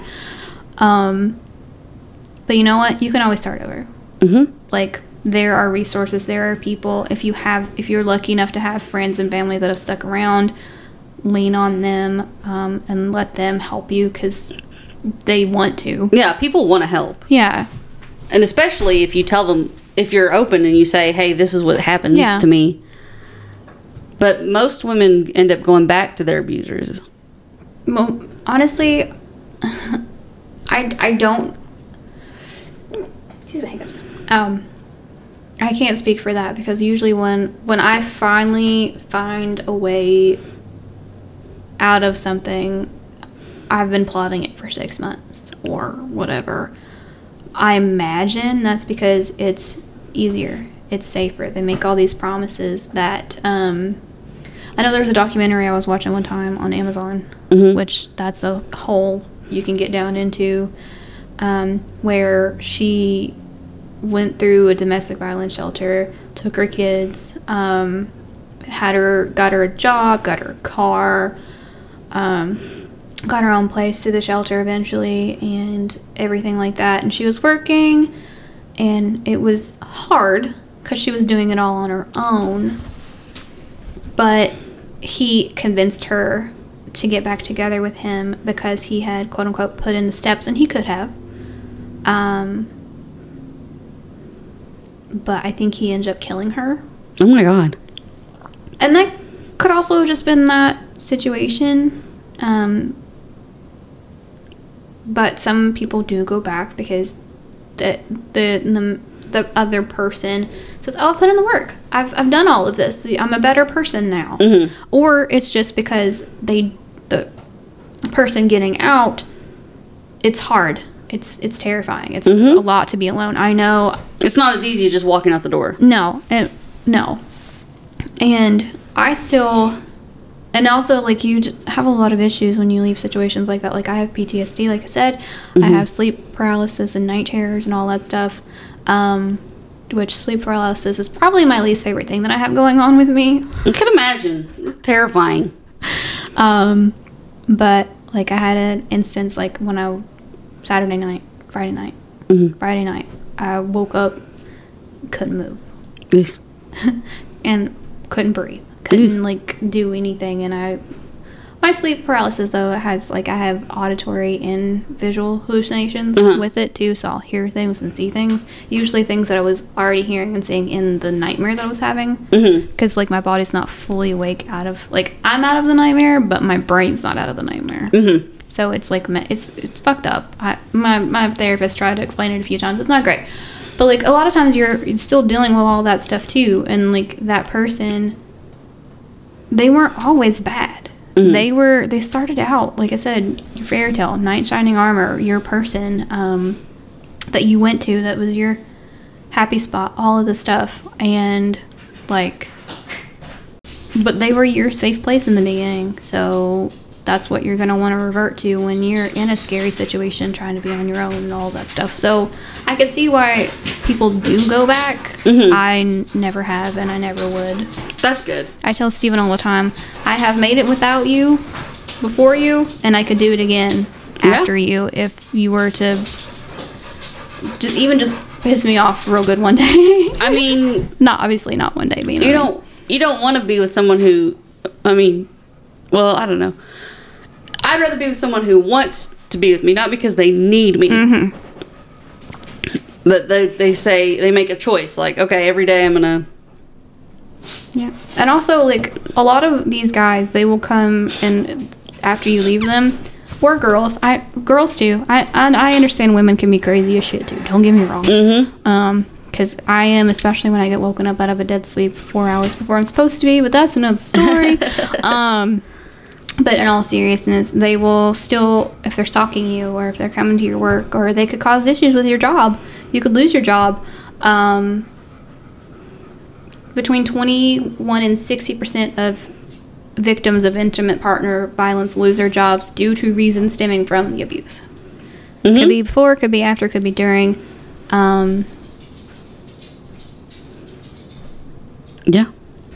Speaker 3: But you know what? You can always start over. Like, there are resources. There are people. If you're lucky enough to have friends and family that have stuck around, lean on them, and let them help you because they want to.
Speaker 2: Yeah, people want to help.
Speaker 3: Yeah.
Speaker 2: And especially if you tell them, if you're open and you say, hey, this is what happened to me. But most women end up going back to their abusers.
Speaker 3: Well, honestly, I don't... Excuse my hiccups. I can't speak for that, because usually when I finally find a way out of something, I've been plotting it for 6 months. or whatever. I imagine that's because it's easier. It's safer. They make all these promises that, I know there was a documentary I was watching one time on Amazon, which that's a whole you can get down into, where she went through a domestic violence shelter, took her kids, got her a job, got her a car, got her own place to the shelter eventually, and everything like that. And she was working, and it was hard because she was doing it all on her own. But he convinced her to get back together with him because he had, quote unquote, put in the steps, and he could have. But I think he ended up killing her.
Speaker 2: Oh my God.
Speaker 3: And that could also have just been that situation. But some people do go back because the other person says, "Oh, I put in the work. I've done all of this. I'm a better person now." Or it's just because the person getting out, it's hard. It's terrifying. It's a lot to be alone. I know.
Speaker 2: It's not as easy as just walking out the door.
Speaker 3: No. And I still... And also, like, you just have a lot of issues when you leave situations like that. Like, I have PTSD, like I said. I have sleep paralysis and night terrors and all that stuff. Which sleep paralysis is probably my least favorite thing that I have going on with me.
Speaker 2: I can imagine. Terrifying.
Speaker 3: But, like, I had an instance, like, when Friday night, I woke up, couldn't move. And couldn't breathe. Couldn't like do anything. And my sleep paralysis though, it has like, I have auditory and visual hallucinations with it too, so I'll hear things and see things, usually things that I was already hearing and seeing in the nightmare that I was having, because like my body's not fully awake out of, like, I'm out of the nightmare, but my brain's not out of the nightmare. So it's like, it's fucked up. My therapist tried to explain it a few times. It's not great, but like a lot of times you're still dealing with all that stuff too. And like that person, they weren't always bad. They started out, like I said, your fairy tale, knight in shining armor, your person that you went to, that was your happy spot, all of the stuff. And like, but they were your safe place in the beginning. So that's what you're going to want to revert to when you're in a scary situation, trying to be on your own and all that stuff. So I can see why people do go back. I never have, and I never would.
Speaker 2: That's good.
Speaker 3: I tell Steven all the time, I have made it without you, before you, and I could do it again after you if you were to just piss me off real good one day.
Speaker 2: I mean,
Speaker 3: obviously not one day. Being
Speaker 2: you don't want to be with someone who, I mean, well, I don't know. I'd rather be with someone who wants to be with me, not because they need me. But they say, they make a choice. Like, okay, every day I'm going to...
Speaker 3: Yeah. And also, like, a lot of these guys, they will come and after you leave them, or girls. Girls too. I understand women can be crazy as shit too. Don't get me wrong. Because I am, especially when I get woken up out of a dead sleep 4 hours before I'm supposed to be, but that's another story. But in all seriousness, they will still, if they're stalking you, or if they're coming to your work, or they could cause issues with your job. You could lose your job. Between 21 and 60% of victims of intimate partner violence lose their jobs due to reasons stemming from the abuse. Could be before, could be after, could be during.
Speaker 2: Yeah.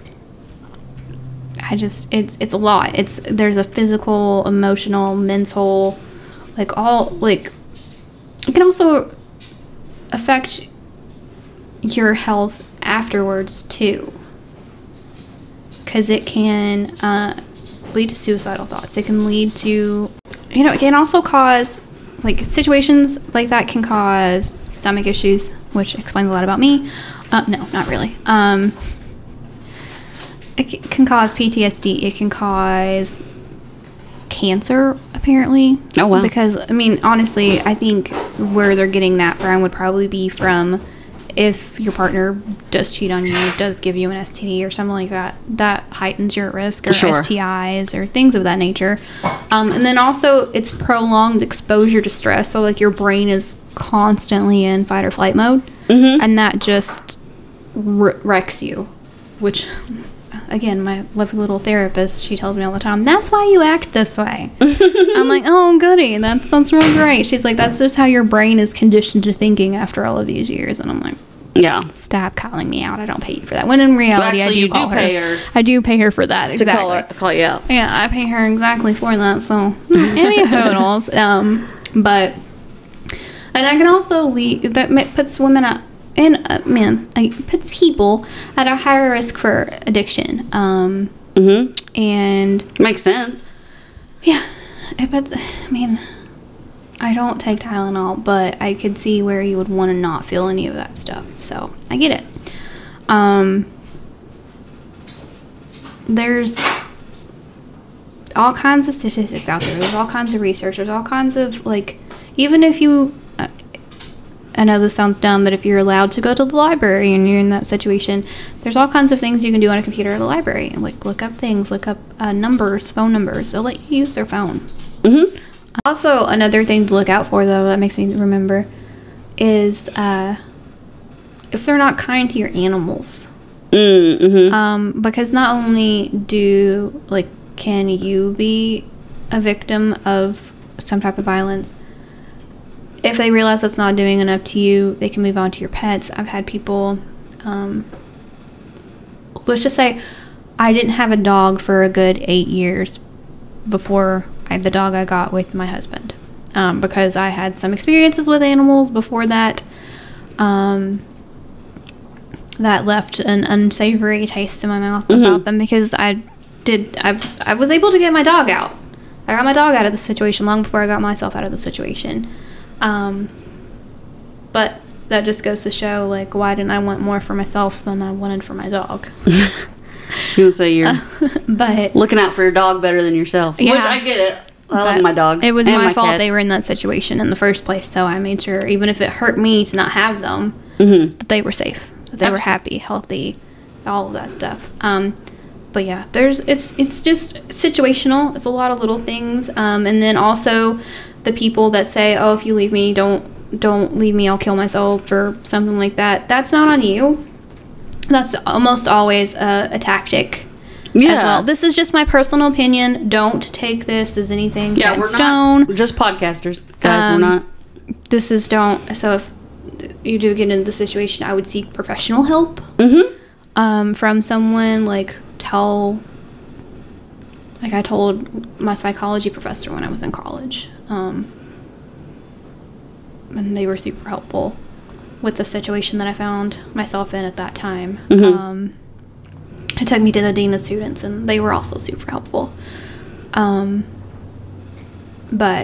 Speaker 3: It's a lot. There's a physical, emotional, mental, like all, like, it can also affect your health afterwards too, because it can lead to suicidal thoughts. It can lead to, it can also cause, like, situations like that can cause stomach issues, which explains a lot about me. No, not really. It can cause PTSD. It can cause cancer, apparently.
Speaker 2: Oh, wow.
Speaker 3: Because, I mean, honestly, I think where they're getting that from would probably be from if your partner does cheat on you, does give you an STD or something like that, that heightens your risk, or
Speaker 2: Sure.
Speaker 3: STIs or things of that nature. And then also it's prolonged exposure to stress. So like your brain is constantly in fight or flight mode, and that just wrecks you, which again, my lovely little therapist, she tells me all the time, that's why you act this way. I'm like, oh, goody, that sounds real great. She's like, that's just how your brain is conditioned to thinking after all of these years. And I'm like,
Speaker 2: Yeah.
Speaker 3: stop calling me out. I don't pay you for that. When in reality,
Speaker 2: Well, actually,
Speaker 3: I do
Speaker 2: you
Speaker 3: call
Speaker 2: do
Speaker 3: her.
Speaker 2: pay her
Speaker 3: I do pay her for that. Exactly.
Speaker 2: To call you out.
Speaker 3: Yeah, I pay her exactly for that. So, anywho, but, and I can also lead, that puts women at, and puts people at a higher risk for addiction. And
Speaker 2: Makes sense.
Speaker 3: yeah, but I mean, I don't take Tylenol, but I could see where you would want to not feel any of that stuff. So I get it. There's all kinds of statistics out there. There's all kinds of research. There's all kinds of, like, even if you, I know this sounds dumb, but if you're allowed to go to the library and you're in that situation, there's all kinds of things you can do on a computer at the library. Like, look up things, look up numbers, phone numbers. They'll let you use their phone. Also, another thing to look out for, though, that makes me remember, is if they're not kind to your animals. Because not only can you be a victim of some type of violence, if they realize that's not doing enough to you, they can move on to your pets. I've had people, let's just say I didn't have a dog for a good 8 years before the dog I got with my husband, because I had some experiences with animals before that, that left an unsavory taste in my mouth about them, because I was able to get my dog out. I got my dog out of the situation long before I got myself out of the situation. But that just goes to show, like, why didn't I want more for myself than I wanted for my dog?
Speaker 2: I was going to say you're
Speaker 3: But
Speaker 2: looking out for your dog better than yourself.
Speaker 3: Yeah.
Speaker 2: Which I get it. I love my dogs.
Speaker 3: It was
Speaker 2: and
Speaker 3: my fault
Speaker 2: cats.
Speaker 3: they were in that situation in the first place, so I made sure, even if it hurt me to not have them, that they were safe, that they were happy, healthy, all of that stuff. But yeah, it's just situational. It's a lot of little things. And then also the people that say, oh, if you leave me, don't leave me, I'll kill myself, or something like that. That's not on you. That's almost always a tactic.
Speaker 2: Yeah.
Speaker 3: As well. This is just my personal opinion. Don't take this as anything set in
Speaker 2: we're
Speaker 3: stone.
Speaker 2: not just podcasters, guys. We're not.
Speaker 3: This is don't. So if you do get into the situation, I would seek professional help. From someone, like I told my psychology professor when I was in college, and they were super helpful with the situation that I found myself in at that time. It took me to the dean of students, and they were also super helpful. But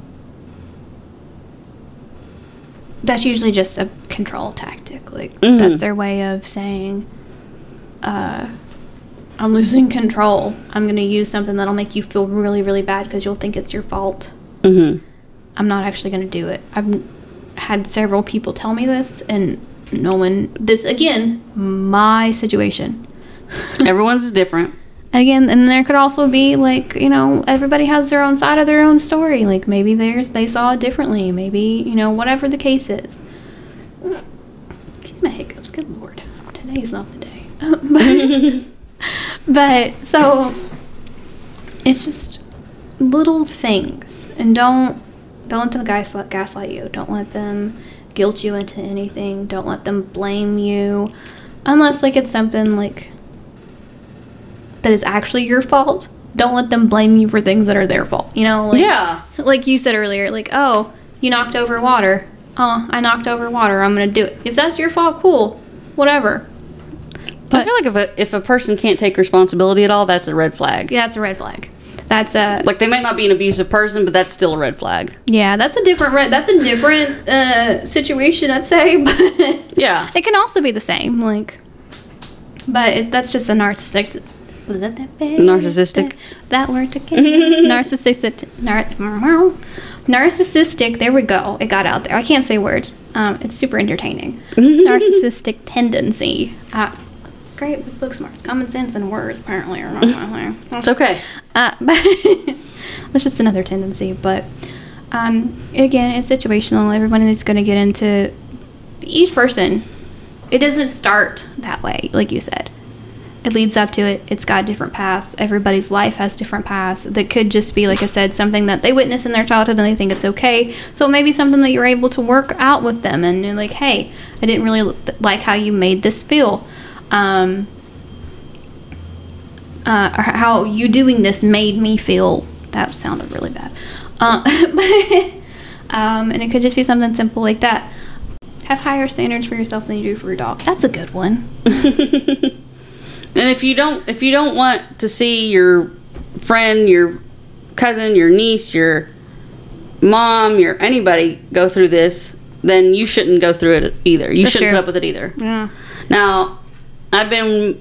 Speaker 3: that's usually just a control tactic. Like, that's their way of saying, I'm losing control. I'm going to use something that'll make you feel really, really bad because you'll think it's your fault. I'm not actually going to do it. I've had several people tell me this, and this, again, my situation.
Speaker 2: Everyone's is different.
Speaker 3: Again, and there could also be, like, everybody has their own side of their own story. Like, maybe they saw it differently. Maybe, whatever the case is. Excuse my hiccups. Good Lord. Today's not the day. But, so, it's just little things. And don't let them gaslight you. Don't let them guilt you into anything. Don't let them blame you. Unless, like, it's something, like, that is actually your fault. Don't let them blame you for things that are their fault.
Speaker 2: Yeah.
Speaker 3: Like you said earlier, like, oh, you knocked over water. Oh, I knocked over water. I'm going to do it. If that's your fault, cool. Whatever. But
Speaker 2: I feel like if a person can't take responsibility at all, that's a red flag.
Speaker 3: yeah, that's a red flag. That's a...
Speaker 2: Like, they might not be an abusive person, but that's still a red flag.
Speaker 3: Yeah, that's a different situation, I'd say. But
Speaker 2: Yeah.
Speaker 3: it can also be the same. Like, but that's just a narcissistic
Speaker 2: Narcissistic.
Speaker 3: That word again. Narcissistic. There we go. It got out there. I can't say words. It's super entertaining. Narcissistic tendency. Great with book smarts, common sense, and words. Apparently,
Speaker 2: It's okay.
Speaker 3: but that's just another tendency. But again, it's situational. Everyone is going to get into each person. It doesn't start that way, like you said. It leads up to it. It's got different paths. Everybody's life has different paths. That could just be, like I said, something that they witness in their childhood and they think it's okay. So it may be something that you're able to work out with them. And you're like, hey, I didn't really like how you made this feel. Or how you doing this made me feel. That sounded really bad. And it could just be something simple like that. Have higher standards for yourself than you do for your dog. That's a good one.
Speaker 2: And if you don't want to see your friend, your cousin, your niece, your mom, your anybody go through this, then you shouldn't go through it either. You shouldn't put up with it either.
Speaker 3: Yeah.
Speaker 2: Now, I've been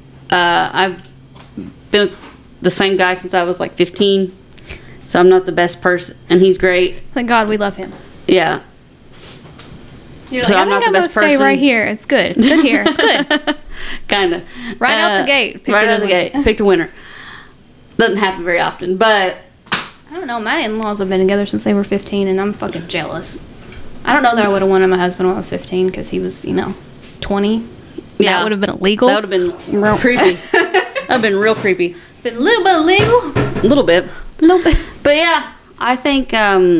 Speaker 2: with the same guy since I was like 15, so I'm not the best person, and he's great.
Speaker 3: Thank God we love him.
Speaker 2: Yeah.
Speaker 3: You're
Speaker 2: So
Speaker 3: like,
Speaker 2: I'm not
Speaker 3: I'm
Speaker 2: the
Speaker 3: gonna
Speaker 2: best
Speaker 3: stay
Speaker 2: person.
Speaker 3: right here. It's good. It's good here. It's good.
Speaker 2: Kind of.
Speaker 3: Right out the gate. Picked
Speaker 2: Right
Speaker 3: a
Speaker 2: out the
Speaker 3: winner.
Speaker 2: gate. Picked a winner. Doesn't happen very often, but
Speaker 3: I don't know. My in-laws have been together since they were 15, and I'm fucking jealous. I don't know that I would have wanted my husband when I was 15 because he was, 20.
Speaker 2: Yeah.
Speaker 3: That would have been illegal.
Speaker 2: that would have been real creepy. That would have been real creepy.
Speaker 3: been a little bit illegal.
Speaker 2: A little bit.
Speaker 3: A little bit.
Speaker 2: But yeah, I think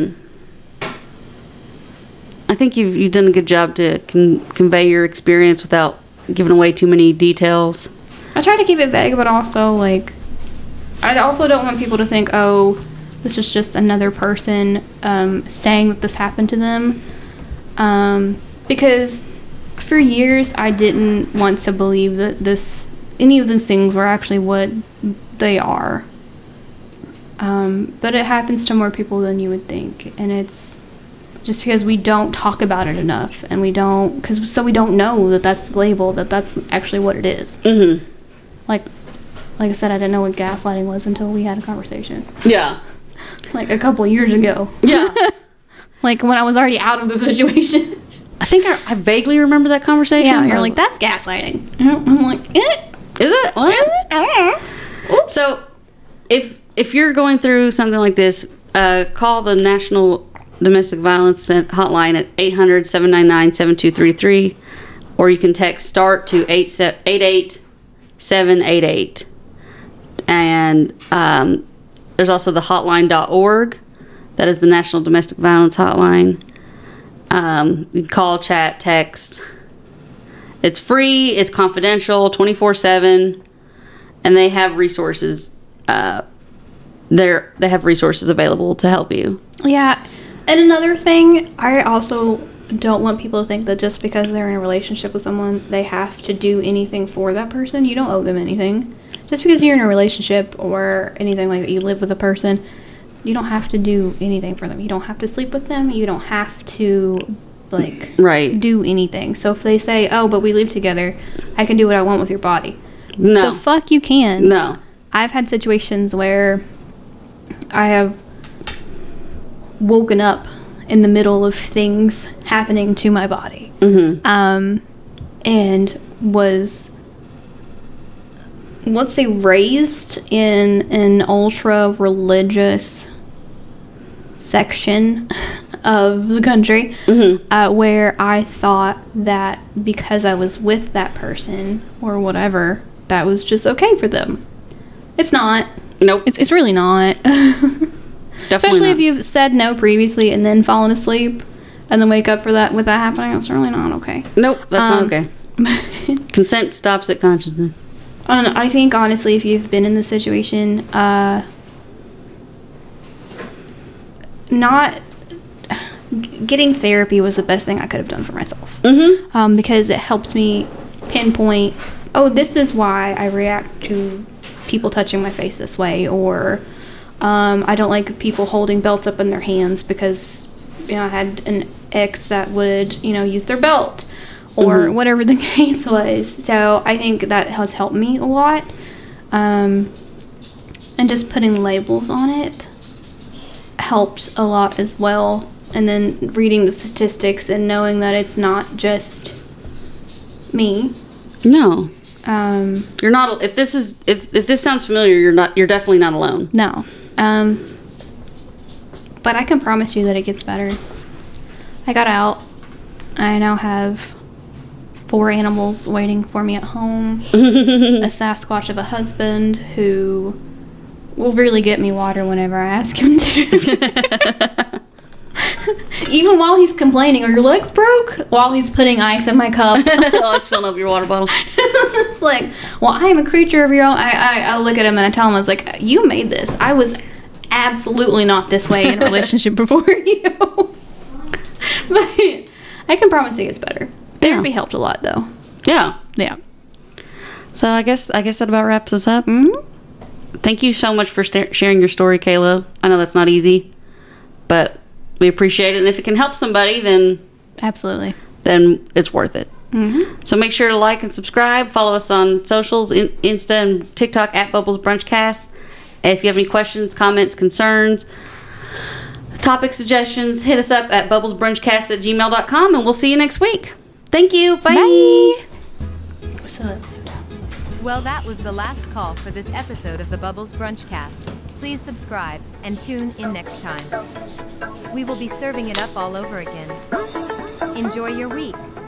Speaker 2: you've done a good job to convey your experience without giving away too many details.
Speaker 3: I try to keep it vague, but also, I also don't want people to think, oh, this is just another person saying that this happened to them. Because for years, I didn't want to believe that any of these things were actually what they are. But it happens to more people than you would think. And it's just because we don't talk about it enough. And we don't know that that's the label, that that's actually what it is.
Speaker 2: Mm-hmm.
Speaker 3: Like I said, I didn't know what gaslighting was until we had a conversation.
Speaker 2: Yeah.
Speaker 3: Like a couple years ago.
Speaker 2: Yeah.
Speaker 3: Like when I was already out of the situation.
Speaker 2: I think I vaguely remember that conversation.
Speaker 3: Yeah, you're like, that's gaslighting. I'm like,
Speaker 2: Is it? What?
Speaker 3: Oops.
Speaker 2: So, if you're going through something like this, call the National Domestic Violence Hotline at 800-799-7233, or you can text START to 88788. And there's also the hotline.org. That is the National Domestic Violence Hotline. You can call, chat, text. It's free. It's confidential, 24/7, and they have resources. They have resources available to help you.
Speaker 3: Yeah. And another thing, I also don't want people to think that just because they're in a relationship with someone, they have to do anything for that person. You don't owe them anything. Just because you're in a relationship or anything like that, you live with a person, you don't have to do anything for them. You don't have to sleep with them. You don't have to,
Speaker 2: right.
Speaker 3: do anything. So if they say, oh, but we live together, I can do what I want with your body.
Speaker 2: No.
Speaker 3: The fuck you can.
Speaker 2: No.
Speaker 3: I've had situations where I have woken up in the middle of things happening to my body.
Speaker 2: Mm-hmm.
Speaker 3: And was, let's say, raised in an ultra religious section of the country,
Speaker 2: Mm-hmm.
Speaker 3: where I thought that because I was with that person or whatever, that was just okay for them. It's not.
Speaker 2: Nope.
Speaker 3: It's really not.
Speaker 2: Definitely
Speaker 3: Especially
Speaker 2: not.
Speaker 3: if you've said no previously and then fallen asleep and then wake up with that happening. It's really not okay.
Speaker 2: Nope. That's not okay. Consent stops at consciousness.
Speaker 3: And I think, honestly, if you've been in this situation, not getting therapy was the best thing I could have done for myself.
Speaker 2: Mm-hmm.
Speaker 3: Because it helped me pinpoint, oh, this is why I react to people touching my face this way, or I don't like people holding belts up in their hands because, I had an ex that would, use their belt or
Speaker 2: Mhm.
Speaker 3: whatever the case was. So I think that has helped me a lot. And just putting labels on it helps a lot as well. And then reading the statistics and knowing that it's not just me.
Speaker 2: No.
Speaker 3: You're
Speaker 2: not. If this sounds familiar, you're definitely not alone.
Speaker 3: No. But I can promise you that it gets better. I got out. I now have 4 animals waiting for me at home. A Sasquatch of a husband who will really get me water whenever I ask him to. Even while he's complaining, "Are your legs broke?" While he's putting ice in my cup.
Speaker 2: While he's filling up your water bottle.
Speaker 3: It's like, well, I am a creature of your own. I look at him and I tell him, I was like, "You made this. I was absolutely not this way in a relationship before you." But I can promise it gets better. Therapy helped a lot, though.
Speaker 2: Yeah.
Speaker 3: Yeah.
Speaker 2: So I guess that about wraps us up.
Speaker 3: Mm-hmm.
Speaker 2: Thank you so much for sharing your story, Kayla. I know that's not easy, but we appreciate it. And if it can help somebody, then
Speaker 3: Absolutely.
Speaker 2: Then it's worth it.
Speaker 3: Mm-hmm.
Speaker 2: So make sure to like and subscribe. Follow us on socials, Insta and TikTok at Bubbles Brunchcast. If you have any questions, comments, concerns, topic suggestions, hit us up at bubblesbrunchcast@gmail.com, and we'll see you next week. Thank you. Bye.
Speaker 3: Bye. So at the same time.
Speaker 4: Well, that was the last call for this episode of the Bubbles Brunchcast. Please subscribe and tune in next time. We will be serving it up all over again. Enjoy your week.